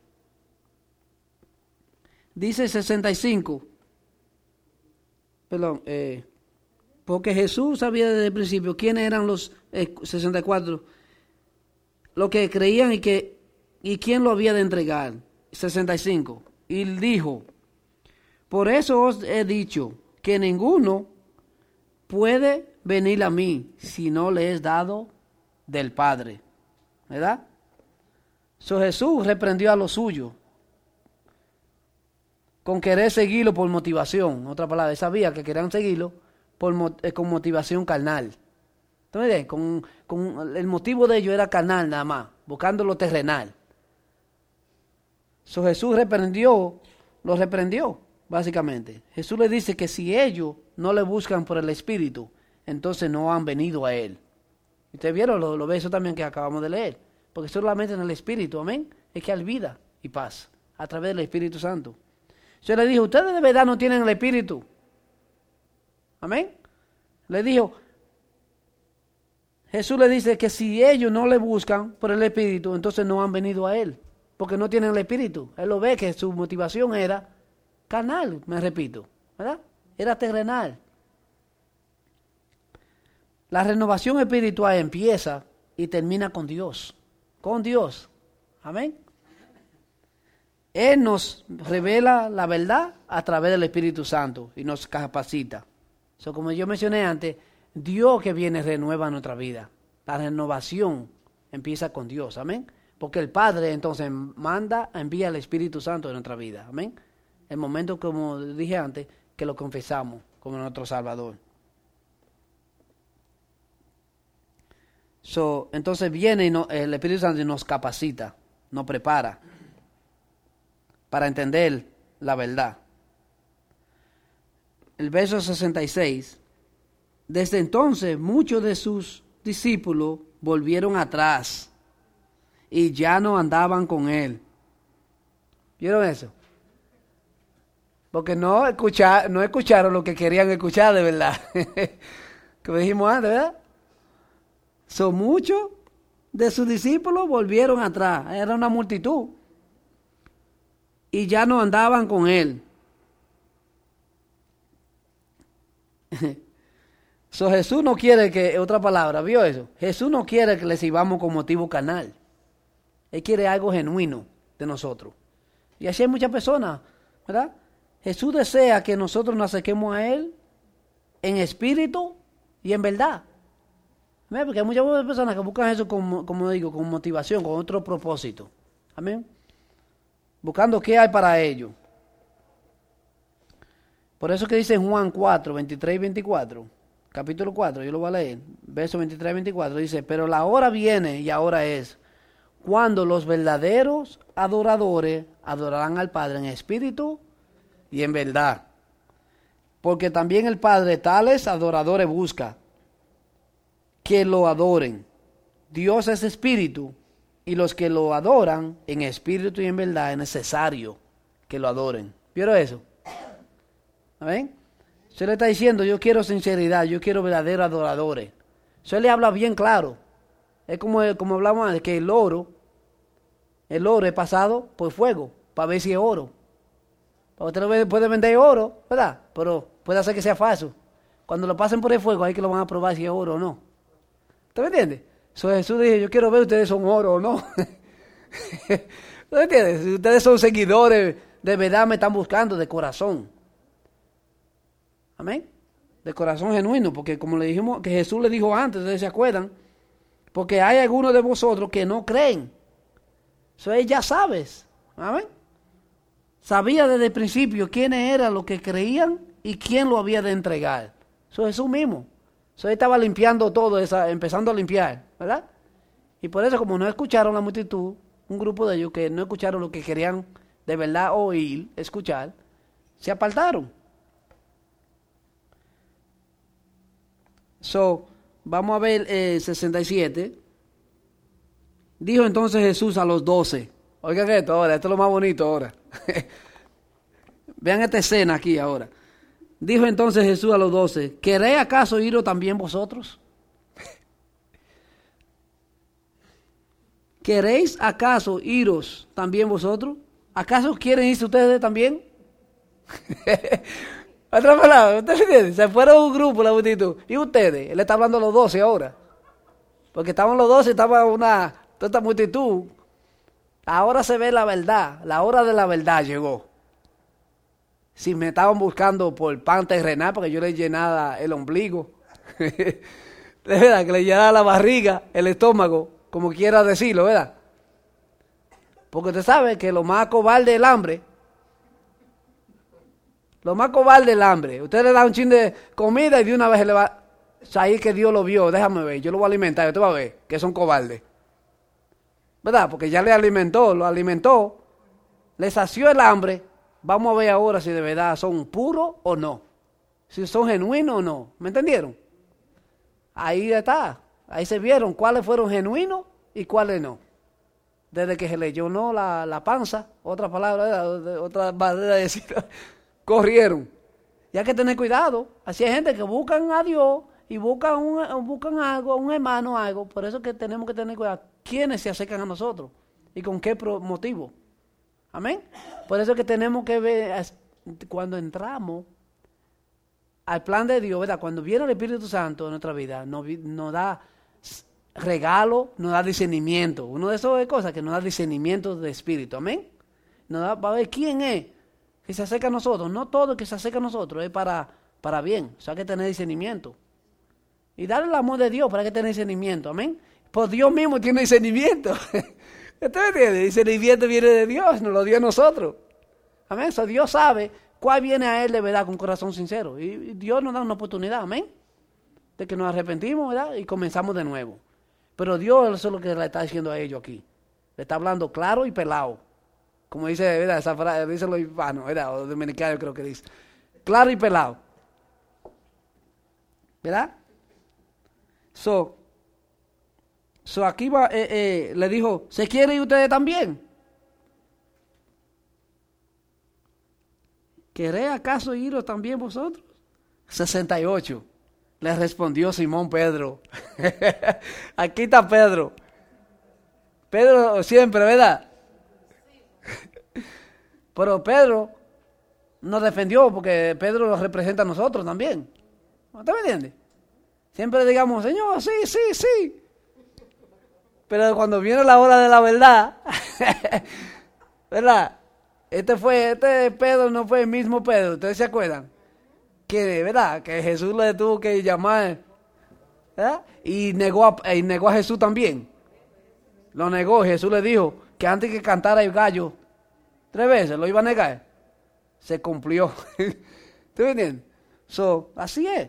Dice 65, perdón, porque Jesús sabía desde el principio quiénes eran los 64, los que creían y quién lo había de entregar. 65, y dijo, por eso os he dicho que ninguno puede venir a mí si no le es dado del Padre. ¿Verdad? So Jesús reprendió a los suyos con querer seguirlo por motivación. Otra palabra, él sabía que querían seguirlo con motivación carnal. Entonces, con el motivo de ellos era carnal nada más, buscando lo terrenal. So Jesús los reprendió, básicamente. Jesús le dice que si ellos no le buscan por el Espíritu, entonces no han venido a Él. Ustedes vieron lo verso también que acabamos de leer. Porque solamente en el Espíritu, amén, es que hay vida y paz, a través del Espíritu Santo. Yo le dije, ustedes de verdad no tienen el Espíritu. Amén. Le dijo, Jesús le dice que si ellos no le buscan por el Espíritu, entonces no han venido a Él. Porque no tienen el Espíritu. Él lo ve que su motivación era carnal, me repito, ¿verdad? Era terrenal. La renovación espiritual empieza y termina con Dios. Con Dios. Amén. Él nos revela la verdad a través del Espíritu Santo y nos capacita. Como yo mencioné antes, Dios que viene renueva nuestra vida. La renovación empieza con Dios. Amén. Porque el Padre entonces envía el Espíritu Santo en nuestra vida. Amén. El momento, como dije antes, que lo confesamos como nuestro Salvador. Entonces viene el Espíritu Santo y nos capacita, nos prepara para entender la verdad. El verso 66. Desde entonces muchos de sus discípulos volvieron atrás y ya no andaban con él. ¿Vieron eso? Porque no escucharon lo que querían escuchar de verdad. Como dijimos antes, ¿verdad? Muchos de sus discípulos volvieron atrás. Era una multitud. Y ya no andaban con él. Jesús no quiere otra palabra, ¿vio eso? Jesús no quiere que le sirvamos con motivo carnal. Él quiere algo genuino de nosotros. Y así hay muchas personas, ¿verdad? Jesús desea que nosotros nos acerquemos a Él en espíritu y en verdad. ¿Ves? Porque hay muchas personas que buscan eso, como digo, con motivación, con otro propósito. Amén. Buscando qué hay para ellos. Por eso que dice en Juan 4, 23 y 24, capítulo 4, yo lo voy a leer, versos 23 y 24, dice, pero la hora viene y ahora es, cuando los verdaderos adoradores adorarán al Padre en espíritu y en verdad. Porque también el Padre tales adoradores busca, que lo adoren. Dios es espíritu, y los que lo adoran en espíritu y en verdad es necesario que lo adoren. ¿Vieron eso? ¿Amén? Se le está diciendo, yo quiero sinceridad, yo quiero verdaderos adoradores. Se le habla bien claro. Es como hablamos antes, que el oro es pasado por fuego, para ver si es oro. Usted puede vender oro, ¿verdad? Pero puede hacer que sea falso. Cuando lo pasen por el fuego, ahí que lo van a probar si es oro o no. ¿Usted me entiende? Jesús dijo, yo quiero ver ustedes son oro o no. ¿Usted me entiende? Si ustedes son seguidores, de verdad me están buscando de corazón. Amén. De corazón genuino, porque como le dijimos, que Jesús le dijo antes, ¿ustedes se acuerdan? Porque hay algunos de vosotros que no creen. Eso él ya sabes. Amén. Sabía desde el principio quiénes eran los que creían y quién lo había de entregar. Eso es Jesús mismo. Eso él estaba limpiando todo, empezando a limpiar, ¿verdad? Y por eso, como no escucharon la multitud, un grupo de ellos que no escucharon lo que querían de verdad oír, escuchar, se apartaron. Vamos a ver 67. Dijo entonces Jesús a los 12. Oigan esto ahora, esto es lo más bonito ahora. Vean esta escena aquí ahora. Dijo entonces Jesús a los 12, ¿queréis acaso iros también vosotros? ¿Queréis acaso iros también vosotros? ¿Acaso quieren irse ustedes también? Otra palabra, ¿ustedes entienden? Se fueron un grupo, la multitud. ¿Y ustedes? Él está hablando a los 12 ahora. Porque estaban los 12, estaba toda esta multitud. Ahora se ve la verdad. La hora de la verdad llegó. Si me estaban buscando por pan terrenal, porque yo les llenaba el ombligo. De verdad, que le llenaba la barriga, el estómago, como quiera decirlo, ¿verdad? Porque usted sabe que lo más cobarde es el hambre. Lo más cobarde es el hambre. Usted le da un chin de comida y de una vez le va... Ahí que Dios lo vio, déjame ver, yo lo voy a alimentar, usted va a ver que son cobardes. ¿Verdad? Porque ya le alimentó, lo alimentó, le sació el hambre. Vamos a ver ahora si de verdad son puros o no. Si son genuinos o no. ¿Me entendieron? Ahí está. Ahí se vieron cuáles fueron genuinos y cuáles no. Desde que se le llenó la panza, otra palabra, otra manera de decirlo, corrieron. Y hay que tener cuidado. Así hay gente que buscan a Dios y buscan algo, un hermano, algo. Por eso que tenemos que tener cuidado. ¿Quiénes se acercan a nosotros? ¿Y con qué motivo? Amén. Por eso que tenemos que ver, cuando entramos al plan de Dios, ¿verdad? Cuando viene el Espíritu Santo en nuestra vida, nos da regalo, nos da discernimiento. Uno de esas cosas que nos da discernimiento de espíritu. Amén. Nos da para ver quién es que se acerca a nosotros. No todo el que se acerca a nosotros es para bien. O sea, hay que tener discernimiento. Y darle el amor de Dios para que tenga discernimiento. Amén. Pues Dios mismo tiene discernimiento. ¿Usted me entiende? El discernimiento viene de Dios, nos lo dio a nosotros. Amén. So, Dios sabe cuál viene a Él de verdad con corazón sincero. Y Dios nos da una oportunidad, amén, de que nos arrepentimos, ¿verdad? Y comenzamos de nuevo. Pero Dios eso es lo que le está diciendo a ellos aquí. Le está hablando claro y pelado. Como dice, ¿verdad? Esa frase, dice los hispanos, ¿verdad? O dominicanos creo que dice. Claro y pelado. ¿Verdad? So aquí va, le dijo, ¿se quieren ir ustedes también? ¿Queréis acaso iros también vosotros? 68. Le respondió Simón Pedro. Aquí está Pedro. Pedro siempre, ¿verdad? Pero Pedro nos defendió porque Pedro nos representa a nosotros también. ¿Usted me entiende? Siempre digamos, Señor, sí, sí, sí. Pero cuando viene la hora de la verdad, ¿verdad? Este Pedro no fue el mismo Pedro, ¿ustedes se acuerdan? Que, ¿verdad? Que Jesús le tuvo que llamar, ¿verdad? Y negó a Jesús también. Lo negó, Jesús le dijo que antes que cantara el gallo 3 veces lo iba a negar. Se cumplió. ¿Tú me entiendes? Así es.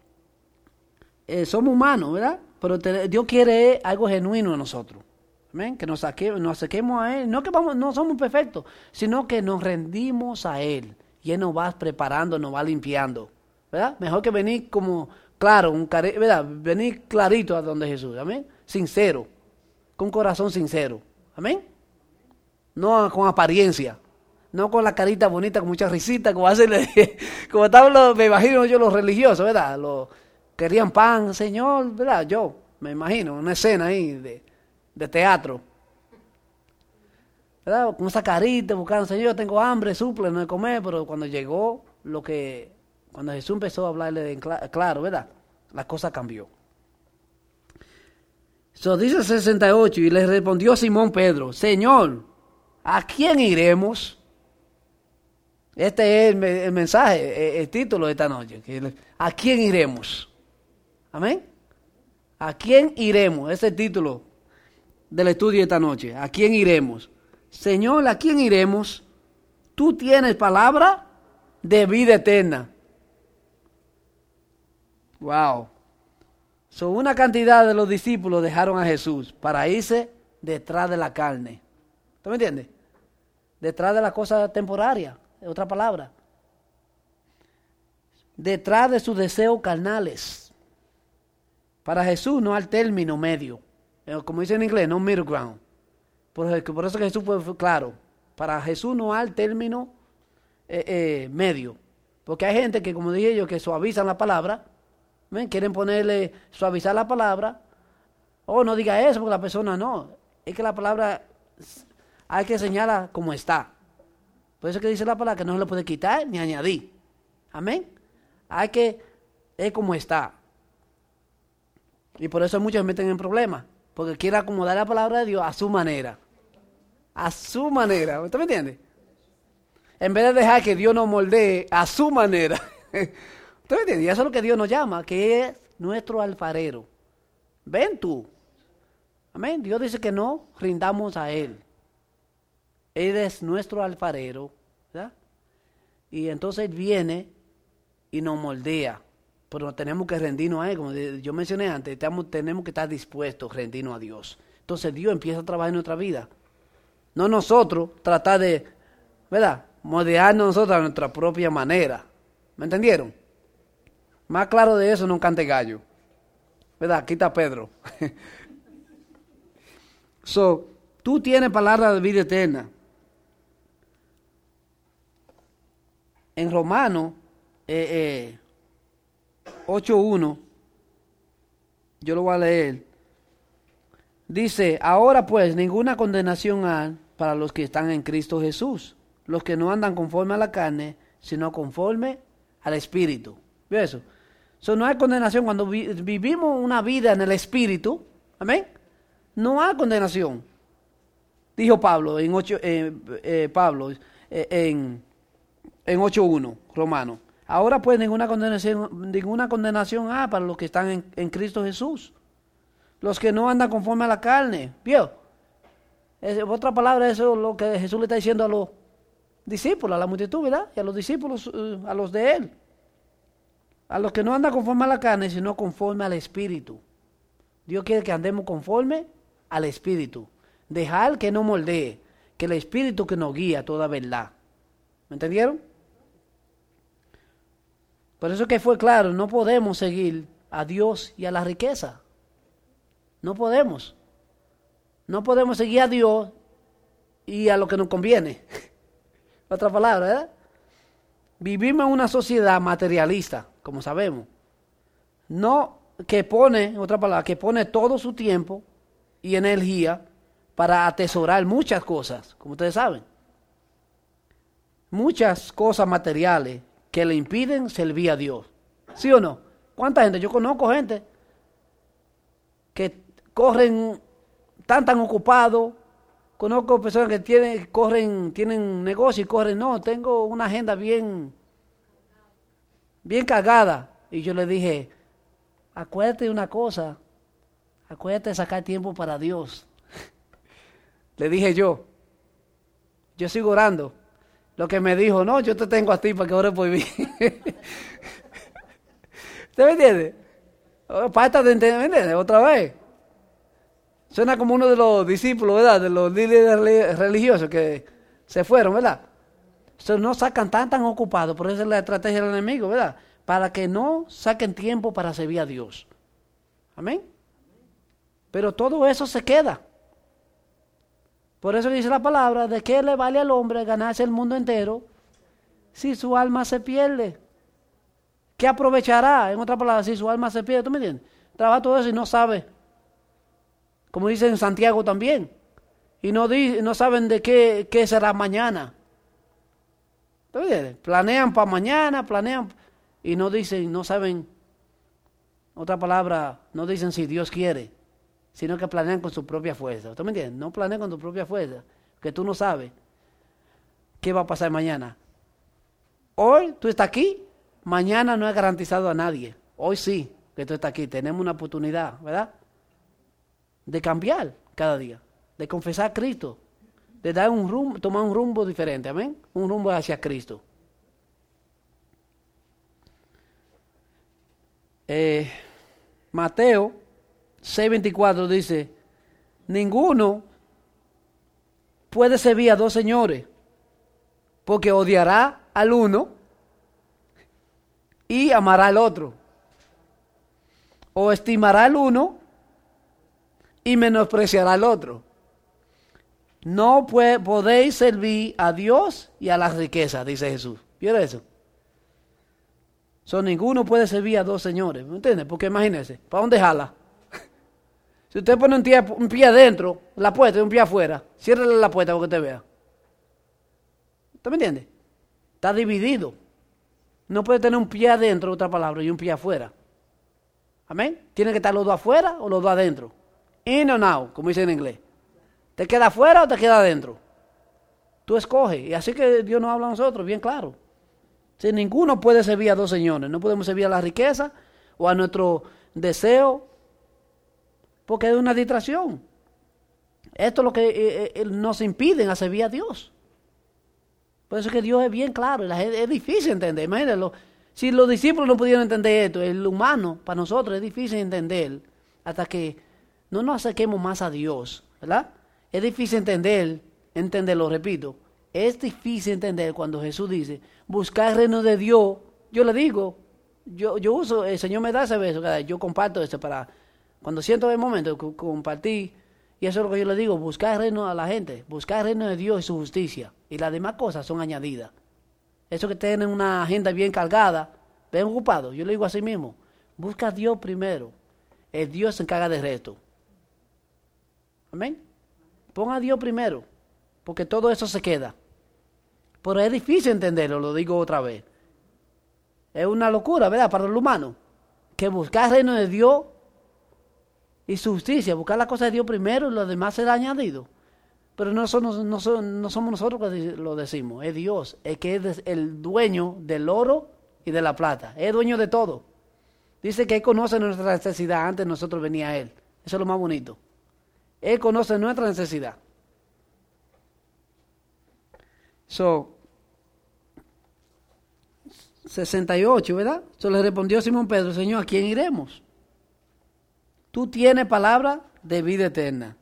Somos humanos, ¿verdad? Pero Dios quiere algo genuino en nosotros. ¿Amén? Que nos acerquemos a Él. No que no somos perfectos, sino que nos rendimos a Él. Y Él nos va preparando, nos va limpiando. ¿Verdad? Mejor que venir como claro, ¿verdad? Venir clarito a donde Jesús. ¿Amén? Sincero. Con corazón sincero. ¿Amén? No con apariencia. No con la carita bonita, con mucha risita, como estaban me imagino yo los religiosos, ¿verdad? Querían pan, Señor, ¿verdad? Yo me imagino una escena ahí de teatro, ¿verdad? Con esa carita buscando, Señor, yo tengo hambre, súplenos de comer, pero cuando llegó cuando Jesús empezó a hablarle claro, ¿verdad? La cosa cambió. Dice el 68, y le respondió Simón Pedro, Señor, ¿a quién iremos? Este es el mensaje, el título de esta noche. ¿A quién iremos? Amén. ¿A quién iremos? Ese es el título del estudio de esta noche. ¿A quién iremos? Señor, ¿a quién iremos? Tú tienes palabra de vida eterna. Wow. Una cantidad de los discípulos dejaron a Jesús para irse detrás de la carne. ¿Tú me entiendes? Detrás de la cosa temporaria. Otra palabra. Detrás de sus deseos carnales. Para Jesús no hay término medio. Como dice en inglés, no middle ground. Por eso que Jesús fue claro. Para Jesús no hay término medio. Porque hay gente que, como dije yo, que suavizan la palabra. ¿Ven? Quieren ponerle, suavizar la palabra. Oh, no diga eso, porque la persona no. Es que la palabra hay que enseñarla como está. Por eso que dice la palabra que no se le puede quitar ni añadir. Amén. Hay que, es como está. Y por eso muchos se meten en problemas. Porque quieren acomodar la palabra de Dios a su manera. A su manera. ¿Usted me entiende? En vez de dejar que Dios nos moldee a su manera. ¿Usted me entiende? Y eso es lo que Dios nos llama, que es nuestro alfarero. Ven tú. Amén. Dios dice que no rindamos a Él. Él es nuestro alfarero. ¿Verdad? Y entonces Él viene y nos moldea. Pero tenemos que rendirnos a Él. Como yo mencioné antes, tenemos que estar dispuestos a rendirnos a Dios. Entonces Dios empieza a trabajar en nuestra vida. No nosotros tratar de, ¿verdad?, moldearnos nosotros a nuestra propia manera. ¿Me entendieron? Más claro de eso no cante gallo. ¿Verdad? Aquí está Pedro. Tú tienes palabra de vida eterna. En Romanos 8:1, yo lo voy a leer. Dice, ahora pues ninguna condenación hay para los que están en Cristo Jesús, los que no andan conforme a la carne, sino conforme al Espíritu. ¿Ve eso? No hay condenación cuando vivimos una vida en el Espíritu. Amén. No hay condenación. Dijo Pablo en 8:1, Romano. Ahora pues ninguna condenación hay para los que están en Cristo Jesús. Los que no andan conforme a la carne. ¿Vio? Otra palabra, eso es lo que Jesús le está diciendo a los discípulos, a la multitud, ¿verdad? Y a los discípulos, a los de Él. A los que no andan conforme a la carne, sino conforme al Espíritu. Dios quiere que andemos conforme al Espíritu. Dejar que nos moldee, que el Espíritu que nos guía a toda verdad. ¿Me entendieron? Por eso que fue claro, no podemos seguir a Dios y a la riqueza. No podemos. No podemos seguir a Dios y a lo que nos conviene. Otra palabra, ¿verdad? Vivimos en una sociedad materialista, como sabemos. No que pone, otra palabra, que pone todo su tiempo y energía para atesorar muchas cosas, como ustedes saben. Muchas cosas materiales que le impiden servir a Dios. ¿Sí o no? ¿Cuánta gente? Yo conozco gente que corren, tan ocupados. Conozco personas que tienen negocio y corren. No, tengo una agenda bien cargada. Y yo le dije, acuérdate de una cosa, acuérdate de sacar tiempo para Dios. Le dije yo sigo orando. Lo que me dijo, no, yo te tengo a ti para que ores por mí. ¿Usted me entiende? Falta de entender, ¿me entiende? Otra vez. Suena como uno de los discípulos, ¿verdad? De los líderes religiosos que se fueron, ¿verdad? No sacan tan ocupados, por eso es la estrategia del enemigo, ¿verdad? Para que no saquen tiempo para servir a Dios. Amén. Pero todo eso se queda. Por eso dice la palabra, ¿de qué le vale al hombre ganarse el mundo entero si su alma se pierde? ¿Qué aprovechará? En otra palabra, si su alma se pierde, ¿tú me entiendes? Trabaja todo eso y no sabe. Como dice en Santiago también. Y no saben de qué será mañana. ¿Tú me entiendes? Planean para mañana, y no dicen, no saben. Otra palabra, no dicen si Dios quiere, sino que planean con su propia fuerza. ¿Tú me entiendes? No planean con tu propia fuerza, que tú no sabes qué va a pasar mañana. Hoy tú estás aquí, mañana no es garantizado a nadie. Hoy sí que tú estás aquí, tenemos una oportunidad, ¿verdad? De cambiar cada día, de confesar a Cristo, de dar un rumbo, tomar un rumbo diferente, amén, un rumbo hacia Cristo. Mateo 6:24 dice, ninguno puede servir a dos señores, porque odiará al uno y amará al otro, o estimará al uno y menospreciará al otro. No podéis servir a Dios y a las riquezas, dice Jesús. ¿Vieron eso? Ninguno puede servir a dos señores, ¿me entiendes? Porque imagínense, ¿para dónde jala? Si usted pone un pie adentro, la puerta y un pie afuera, ciérrele la puerta para que usted vea. ¿Usted me entiende? Está dividido. No puede tener un pie adentro, otra palabra, y un pie afuera. Amén. Tiene que estar los dos afuera o los dos adentro. In or out, como dicen en inglés. ¿Te queda afuera o te queda adentro? Tú escoges. Y así que Dios nos habla a nosotros, bien claro. Si ninguno puede servir a dos señores. No podemos servir a la riqueza o a nuestro deseo, porque es una distracción. Esto es lo que nos impide a servir a Dios. Por eso es que Dios es bien claro. Es difícil entender. Imagínenlo. Si los discípulos no pudieron entender esto, el humano, para nosotros es difícil entender hasta que no nos acerquemos más a Dios, ¿verdad? Es difícil entenderlo, repito. Es difícil entender cuando Jesús dice, buscar el reino de Dios. Yo le digo, yo uso, el Señor me da ese beso, yo comparto esto para, cuando siento el momento, compartir, y eso es lo que yo le digo, buscar el reino a la gente, buscar el reino de Dios y su justicia, y las demás cosas son añadidas. Eso que tienen una agenda bien cargada, bien ocupado, yo le digo así mismo, busca a Dios primero, el Dios se encarga del resto. Amén. Pon a Dios primero, porque todo eso se queda. Pero es difícil entenderlo, lo digo otra vez. Es una locura, ¿verdad? Para el humano. Que buscar el reino de Dios y su justicia, buscar las cosas de Dios primero y lo demás será añadido. Pero no somos nosotros que lo decimos, es Dios, el que es el dueño del oro y de la plata, es dueño de todo. Dice que Él conoce nuestra necesidad antes de nosotros venir a Él. Eso es lo más bonito. Él conoce nuestra necesidad. 68, ¿verdad? Le respondió Simón Pedro, Señor, ¿a quién iremos? Tú tienes palabra de vida eterna.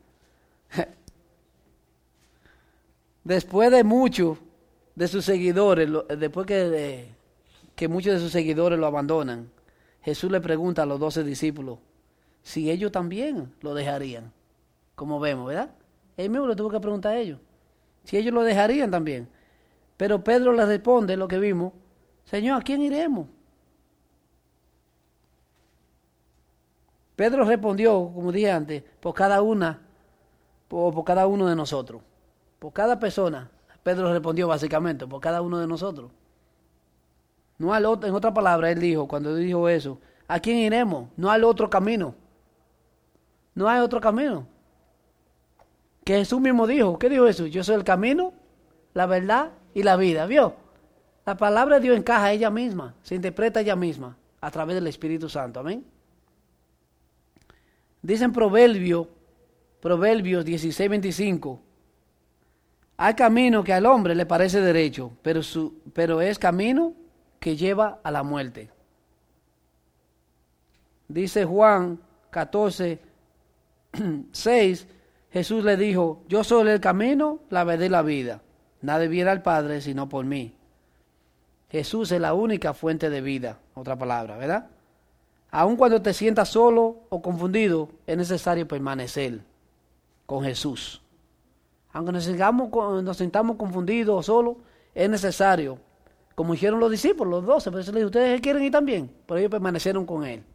Después de muchos de sus seguidores, después que muchos de sus seguidores lo abandonan, Jesús le pregunta a los 12 discípulos si ellos también lo dejarían. Como vemos, ¿verdad? Él mismo le tuvo que preguntar a ellos si ellos lo dejarían también. Pero Pedro le responde lo que vimos, Señor, ¿a quién iremos? Pedro respondió, como dije antes, por cada uno de nosotros. Por cada persona. Pedro respondió básicamente, por cada uno de nosotros. No al otro, en otra palabra, él dijo, cuando dijo eso, ¿a quién iremos? No al otro camino. No hay otro camino. Que Jesús mismo dijo, ¿qué dijo Jesús? Yo soy el camino, la verdad y la vida. ¿Vio? La palabra de Dios encaja a ella misma, se interpreta a ella misma a través del Espíritu Santo. Amén. Dicen Proverbios 16:25. Hay camino que al hombre le parece derecho, pero es camino que lleva a la muerte. Dice Juan 14:6. Jesús le dijo, yo soy el camino, la verdad y la vida. Nadie viene al Padre sino por mí. Jesús es la única fuente de vida, otra palabra, ¿verdad? Aun cuando te sientas solo o confundido, es necesario permanecer con Jesús. Aunque nos sintamos confundidos o solos, es necesario, como dijeron los discípulos, los 12, pero eso les dije, ustedes quieren ir también, pero ellos permanecieron con Él.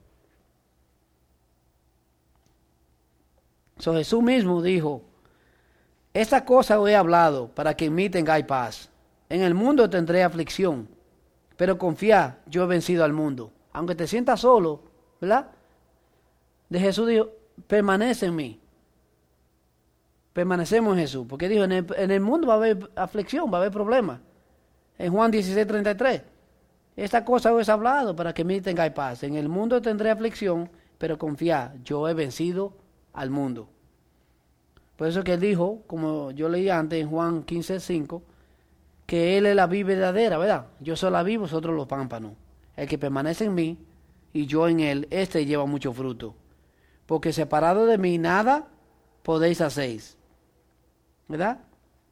Jesús mismo dijo, esta cosa os he hablado para que en mí tengáis paz. En el mundo tendré aflicción, pero confiad, yo he vencido al mundo. Aunque te sientas solo, ¿verdad? De Jesús dijo, permanece en mí. Permanecemos en Jesús. Porque dijo, en el mundo va a haber aflicción, va a haber problemas. En Juan 16:33. Esta cosa os he hablado para que en mí tengáis paz. En el mundo tendré aflicción, pero confiad, yo he vencido al mundo. Por eso que él dijo, como yo leí antes en Juan 15:5, que Él es la vid verdadera, ¿verdad? Yo soy la vid, vosotros los pámpanos. El que permanece en mí y yo en Él, este lleva mucho fruto. Porque separado de mí nada podéis hacer. ¿Verdad?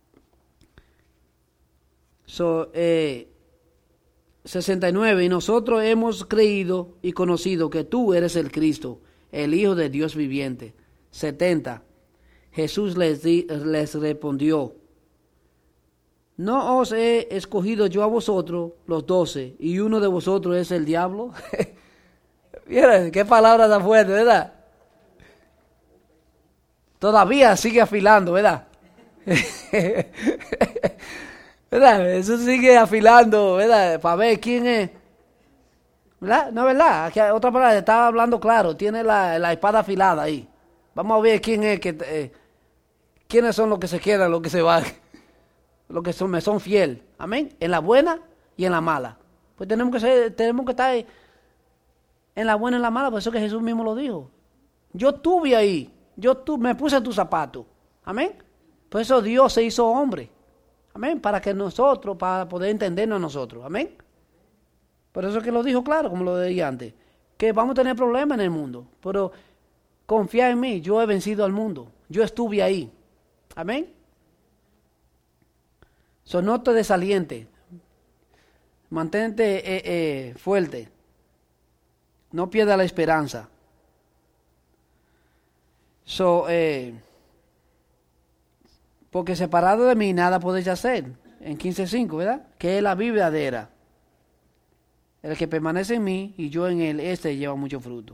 69. Y nosotros hemos creído y conocido que tú eres el Cristo, el Hijo de Dios viviente. 70. Jesús les respondió: ¿no os he escogido yo a vosotros, los 12, y uno de vosotros es el diablo? Miren, qué palabra tan fuerte, ¿verdad? Todavía sigue afilando, ¿verdad? ¿Verdad? Eso sigue afilando, ¿verdad? Para ver quién es. ¿Verdad? No, ¿verdad? Aquí otra palabra, estaba hablando claro, tiene la espada afilada ahí. Vamos a ver quién es, quiénes son los que se quedan, los que se van, los que me son fiel. Amén. En la buena y en la mala. Pues tenemos que estar en la buena y en la mala, por eso que Jesús mismo lo dijo. Yo estuve ahí, me puse en tus zapatos. Amén. Por eso Dios se hizo hombre. Amén. Para poder entendernos a nosotros. Amén. Por eso que lo dijo claro, como lo decía antes, que vamos a tener problemas en el mundo, pero confía en mí, yo he vencido al mundo, yo estuve ahí. Amén. No te desalientes, mantente fuerte, no pierdas la esperanza. Porque separado de mí nada podéis hacer, en 15:5, ¿verdad? Que es la vida verdadera. El que permanece en mí y yo en él, lleva mucho fruto.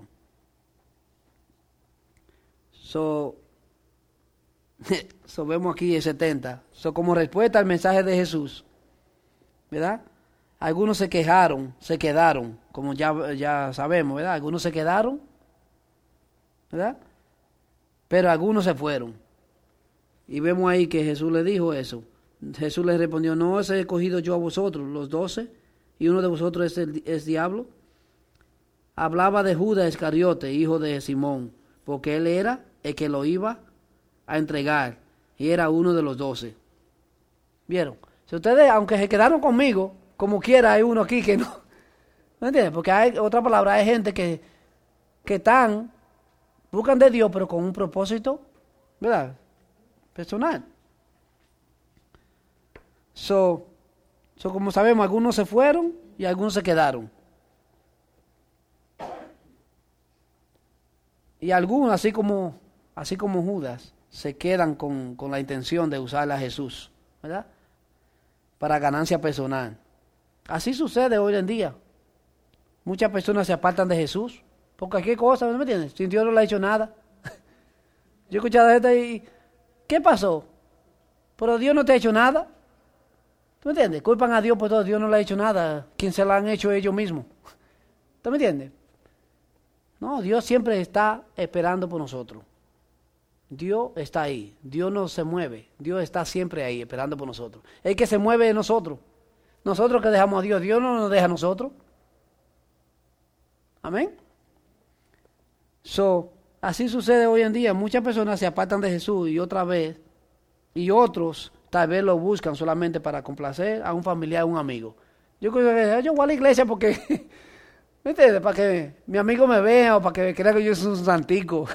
Vemos aquí el 70. Como respuesta al mensaje de Jesús, ¿verdad? Algunos se quedaron, como ya sabemos, ¿verdad? Algunos se quedaron, ¿verdad? Pero algunos se fueron. Y vemos ahí que Jesús le dijo eso. Jesús les respondió: ¿no os he escogido yo a vosotros, los 12? Y uno de vosotros es diablo. Hablaba de Judas Iscariote, hijo de Simón, porque él era el que lo iba a entregar y era uno de los 12. ¿Vieron? Si ustedes, aunque se quedaron conmigo, como quiera, hay uno aquí que no. ¿No entienden? Porque hay otra palabra, hay gente que buscan de Dios, pero con un propósito, ¿verdad? Personal. Como sabemos, algunos se fueron y algunos se quedaron. Y algunos, así como Judas, se quedan con la intención de usar a Jesús, ¿verdad? Para ganancia personal. Así sucede hoy en día. Muchas personas se apartan de Jesús por cualquier cosa, ¿no me entiendes? Si Dios no le ha hecho nada. Yo he escuchado a gente y ¿qué pasó? Pero Dios no te ha hecho nada. ¿Tú me entiendes? Culpan a Dios por todo. Dios no le ha hecho nada. ¿Quién se la han hecho ellos mismos? ¿Tú me entiendes? No, Dios siempre está esperando por nosotros. Dios está ahí. Dios no se mueve. Dios está siempre ahí esperando por nosotros. El que se mueve es nosotros. Nosotros que dejamos a Dios. Dios no nos deja a nosotros. Amén. Así sucede hoy en día. Muchas personas se apartan de Jesús y otros tal vez lo buscan solamente para complacer a un familiar o un amigo. Yo voy a la iglesia porque, ¿me entiendes? Para que mi amigo me vea o para que crea que yo soy un santico.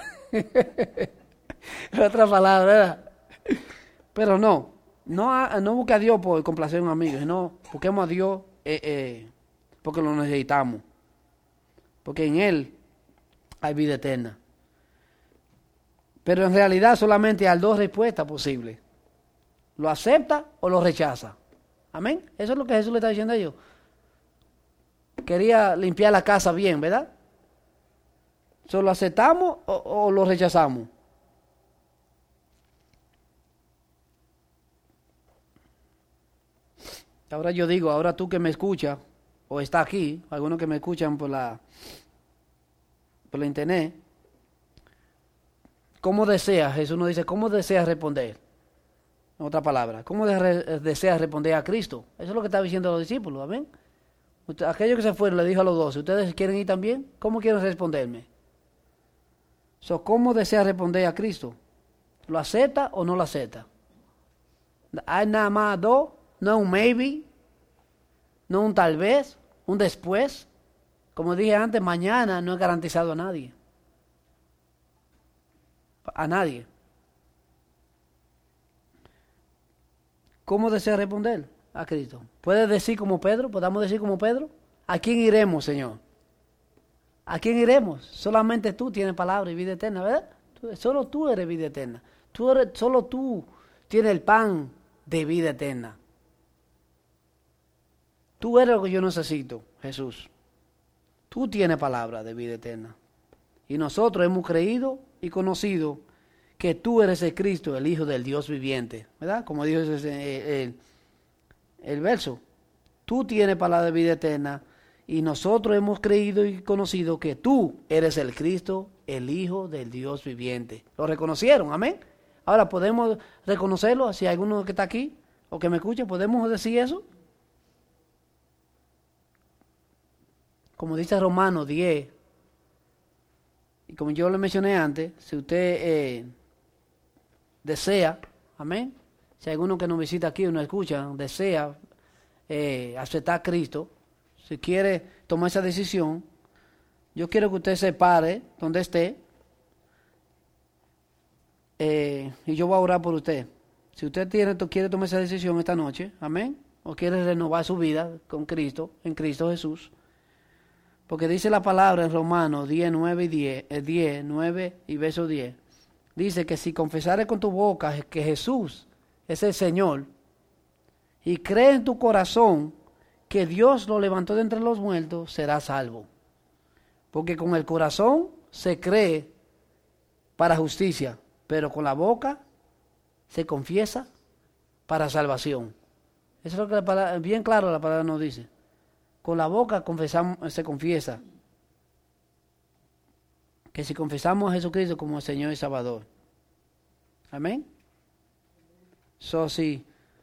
Otra palabra, ¿verdad? Pero no busque a Dios por complacer a un amigo, sino busquemos a Dios porque lo necesitamos. Porque en Él hay vida eterna. Pero en realidad solamente hay 2 respuestas posibles. ¿Lo acepta o lo rechaza? Amén. Eso es lo que Jesús le está diciendo a ellos. Quería limpiar la casa bien, ¿verdad? ¿Lo aceptamos o lo rechazamos? Ahora yo digo, ahora tú que me escuchas, o está aquí, algunos que me escuchan por la internet, ¿cómo deseas? Jesús nos dice, ¿cómo deseas responder? En otra palabra, ¿cómo deseas responder a Cristo? Eso es lo que está diciendo los discípulos, ¿amén? Aquellos que se fueron le dijo a los 12, ¿ustedes quieren ir también? ¿Cómo quieren responderme? ¿Cómo deseas responder a Cristo? ¿Lo acepta o no lo acepta? Hay nada más 2, no un maybe, no un tal vez, un después. Como dije antes, mañana no es garantizado a nadie. A nadie. ¿Cómo desea responder a Cristo? ¿Puedes decir como Pedro? ¿Podamos decir como Pedro? ¿A quién iremos, Señor? ¿A quién iremos? Solamente tú tienes palabra y vida eterna, ¿verdad? Solo tú eres vida eterna. Solo tú tienes el pan de vida eterna. Tú eres lo que yo necesito, Jesús. Tú tienes palabra de vida eterna. Y nosotros hemos creído y conocido que tú eres el Cristo, el Hijo del Dios viviente. ¿Verdad? Como dijo el verso. Tú tienes palabra de vida eterna. Y nosotros hemos creído y conocido que tú eres el Cristo, el Hijo del Dios viviente. Lo reconocieron, amén. Ahora podemos reconocerlo, si hay alguno que está aquí o que me escucha, ¿podemos decir eso? Como dice Romanos 10, y como yo le mencioné antes, si usted desea, amén, si hay alguno que nos visita aquí o nos escucha, desea aceptar a Cristo, si quiere tomar esa decisión, yo quiero que usted se pare donde esté y yo voy a orar por usted. Si usted quiere tomar esa decisión esta noche, amén, o quiere renovar su vida con Cristo, en Cristo Jesús, porque dice la palabra en Romanos 10, 9 y verso 10, dice que si confesares con tu boca que Jesús es el Señor y crees en tu corazón que Dios lo levantó de entre los muertos, serás salvo. Porque con el corazón se cree para justicia, pero con la boca se confiesa para salvación. Eso es lo que la palabra, bien claro la palabra nos dice. Con la boca se confiesa que si confesamos a Jesucristo como el Señor y Salvador. Amén. Si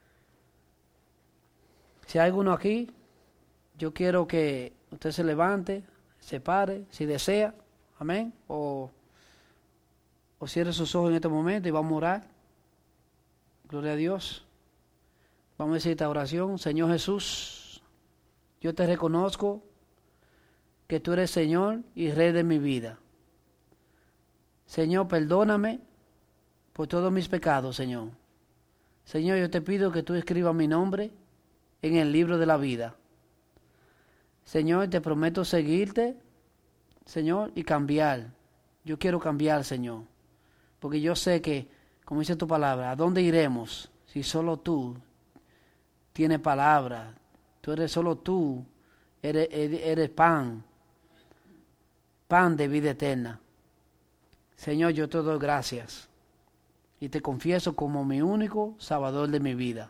hay alguno aquí, yo quiero que usted se levante, se pare, si desea, amén, o cierre sus ojos en este momento y vamos a orar. Gloria a Dios. Vamos a decir esta oración. Señor Jesús, yo te reconozco que tú eres Señor y Rey de mi vida. Señor, perdóname por todos mis pecados, Señor. Señor, yo te pido que tú escribas mi nombre en el libro de la vida. Señor, te prometo seguirte, Señor, y cambiar. Yo quiero cambiar, Señor, porque yo sé que, como dice tu palabra, ¿a dónde iremos si solo tú tienes palabra? Solo tú eres pan de vida eterna. Señor, yo te doy gracias y te confieso como mi único Salvador de mi vida.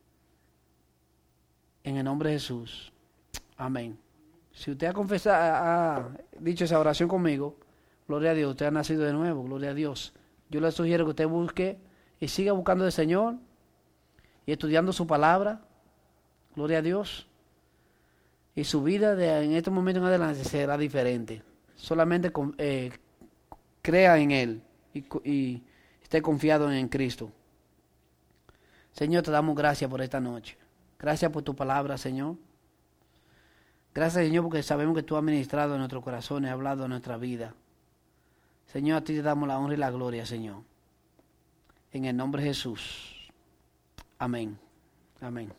En el nombre de Jesús. Amén. Si usted ha dicho esa oración conmigo, gloria a Dios, usted ha nacido de nuevo, gloria a Dios. Yo le sugiero que usted busque y siga buscando al Señor y estudiando su palabra, gloria a Dios. Y su vida en este momento en adelante será diferente. Solamente crea en Él y esté confiado en Cristo. Señor, te damos gracias por esta noche. Gracias por tu palabra, Señor. Gracias, Señor, porque sabemos que tú has ministrado en nuestros corazones, has hablado en nuestra vida. Señor, a ti te damos la honra y la gloria, Señor. En el nombre de Jesús. Amén. Amén.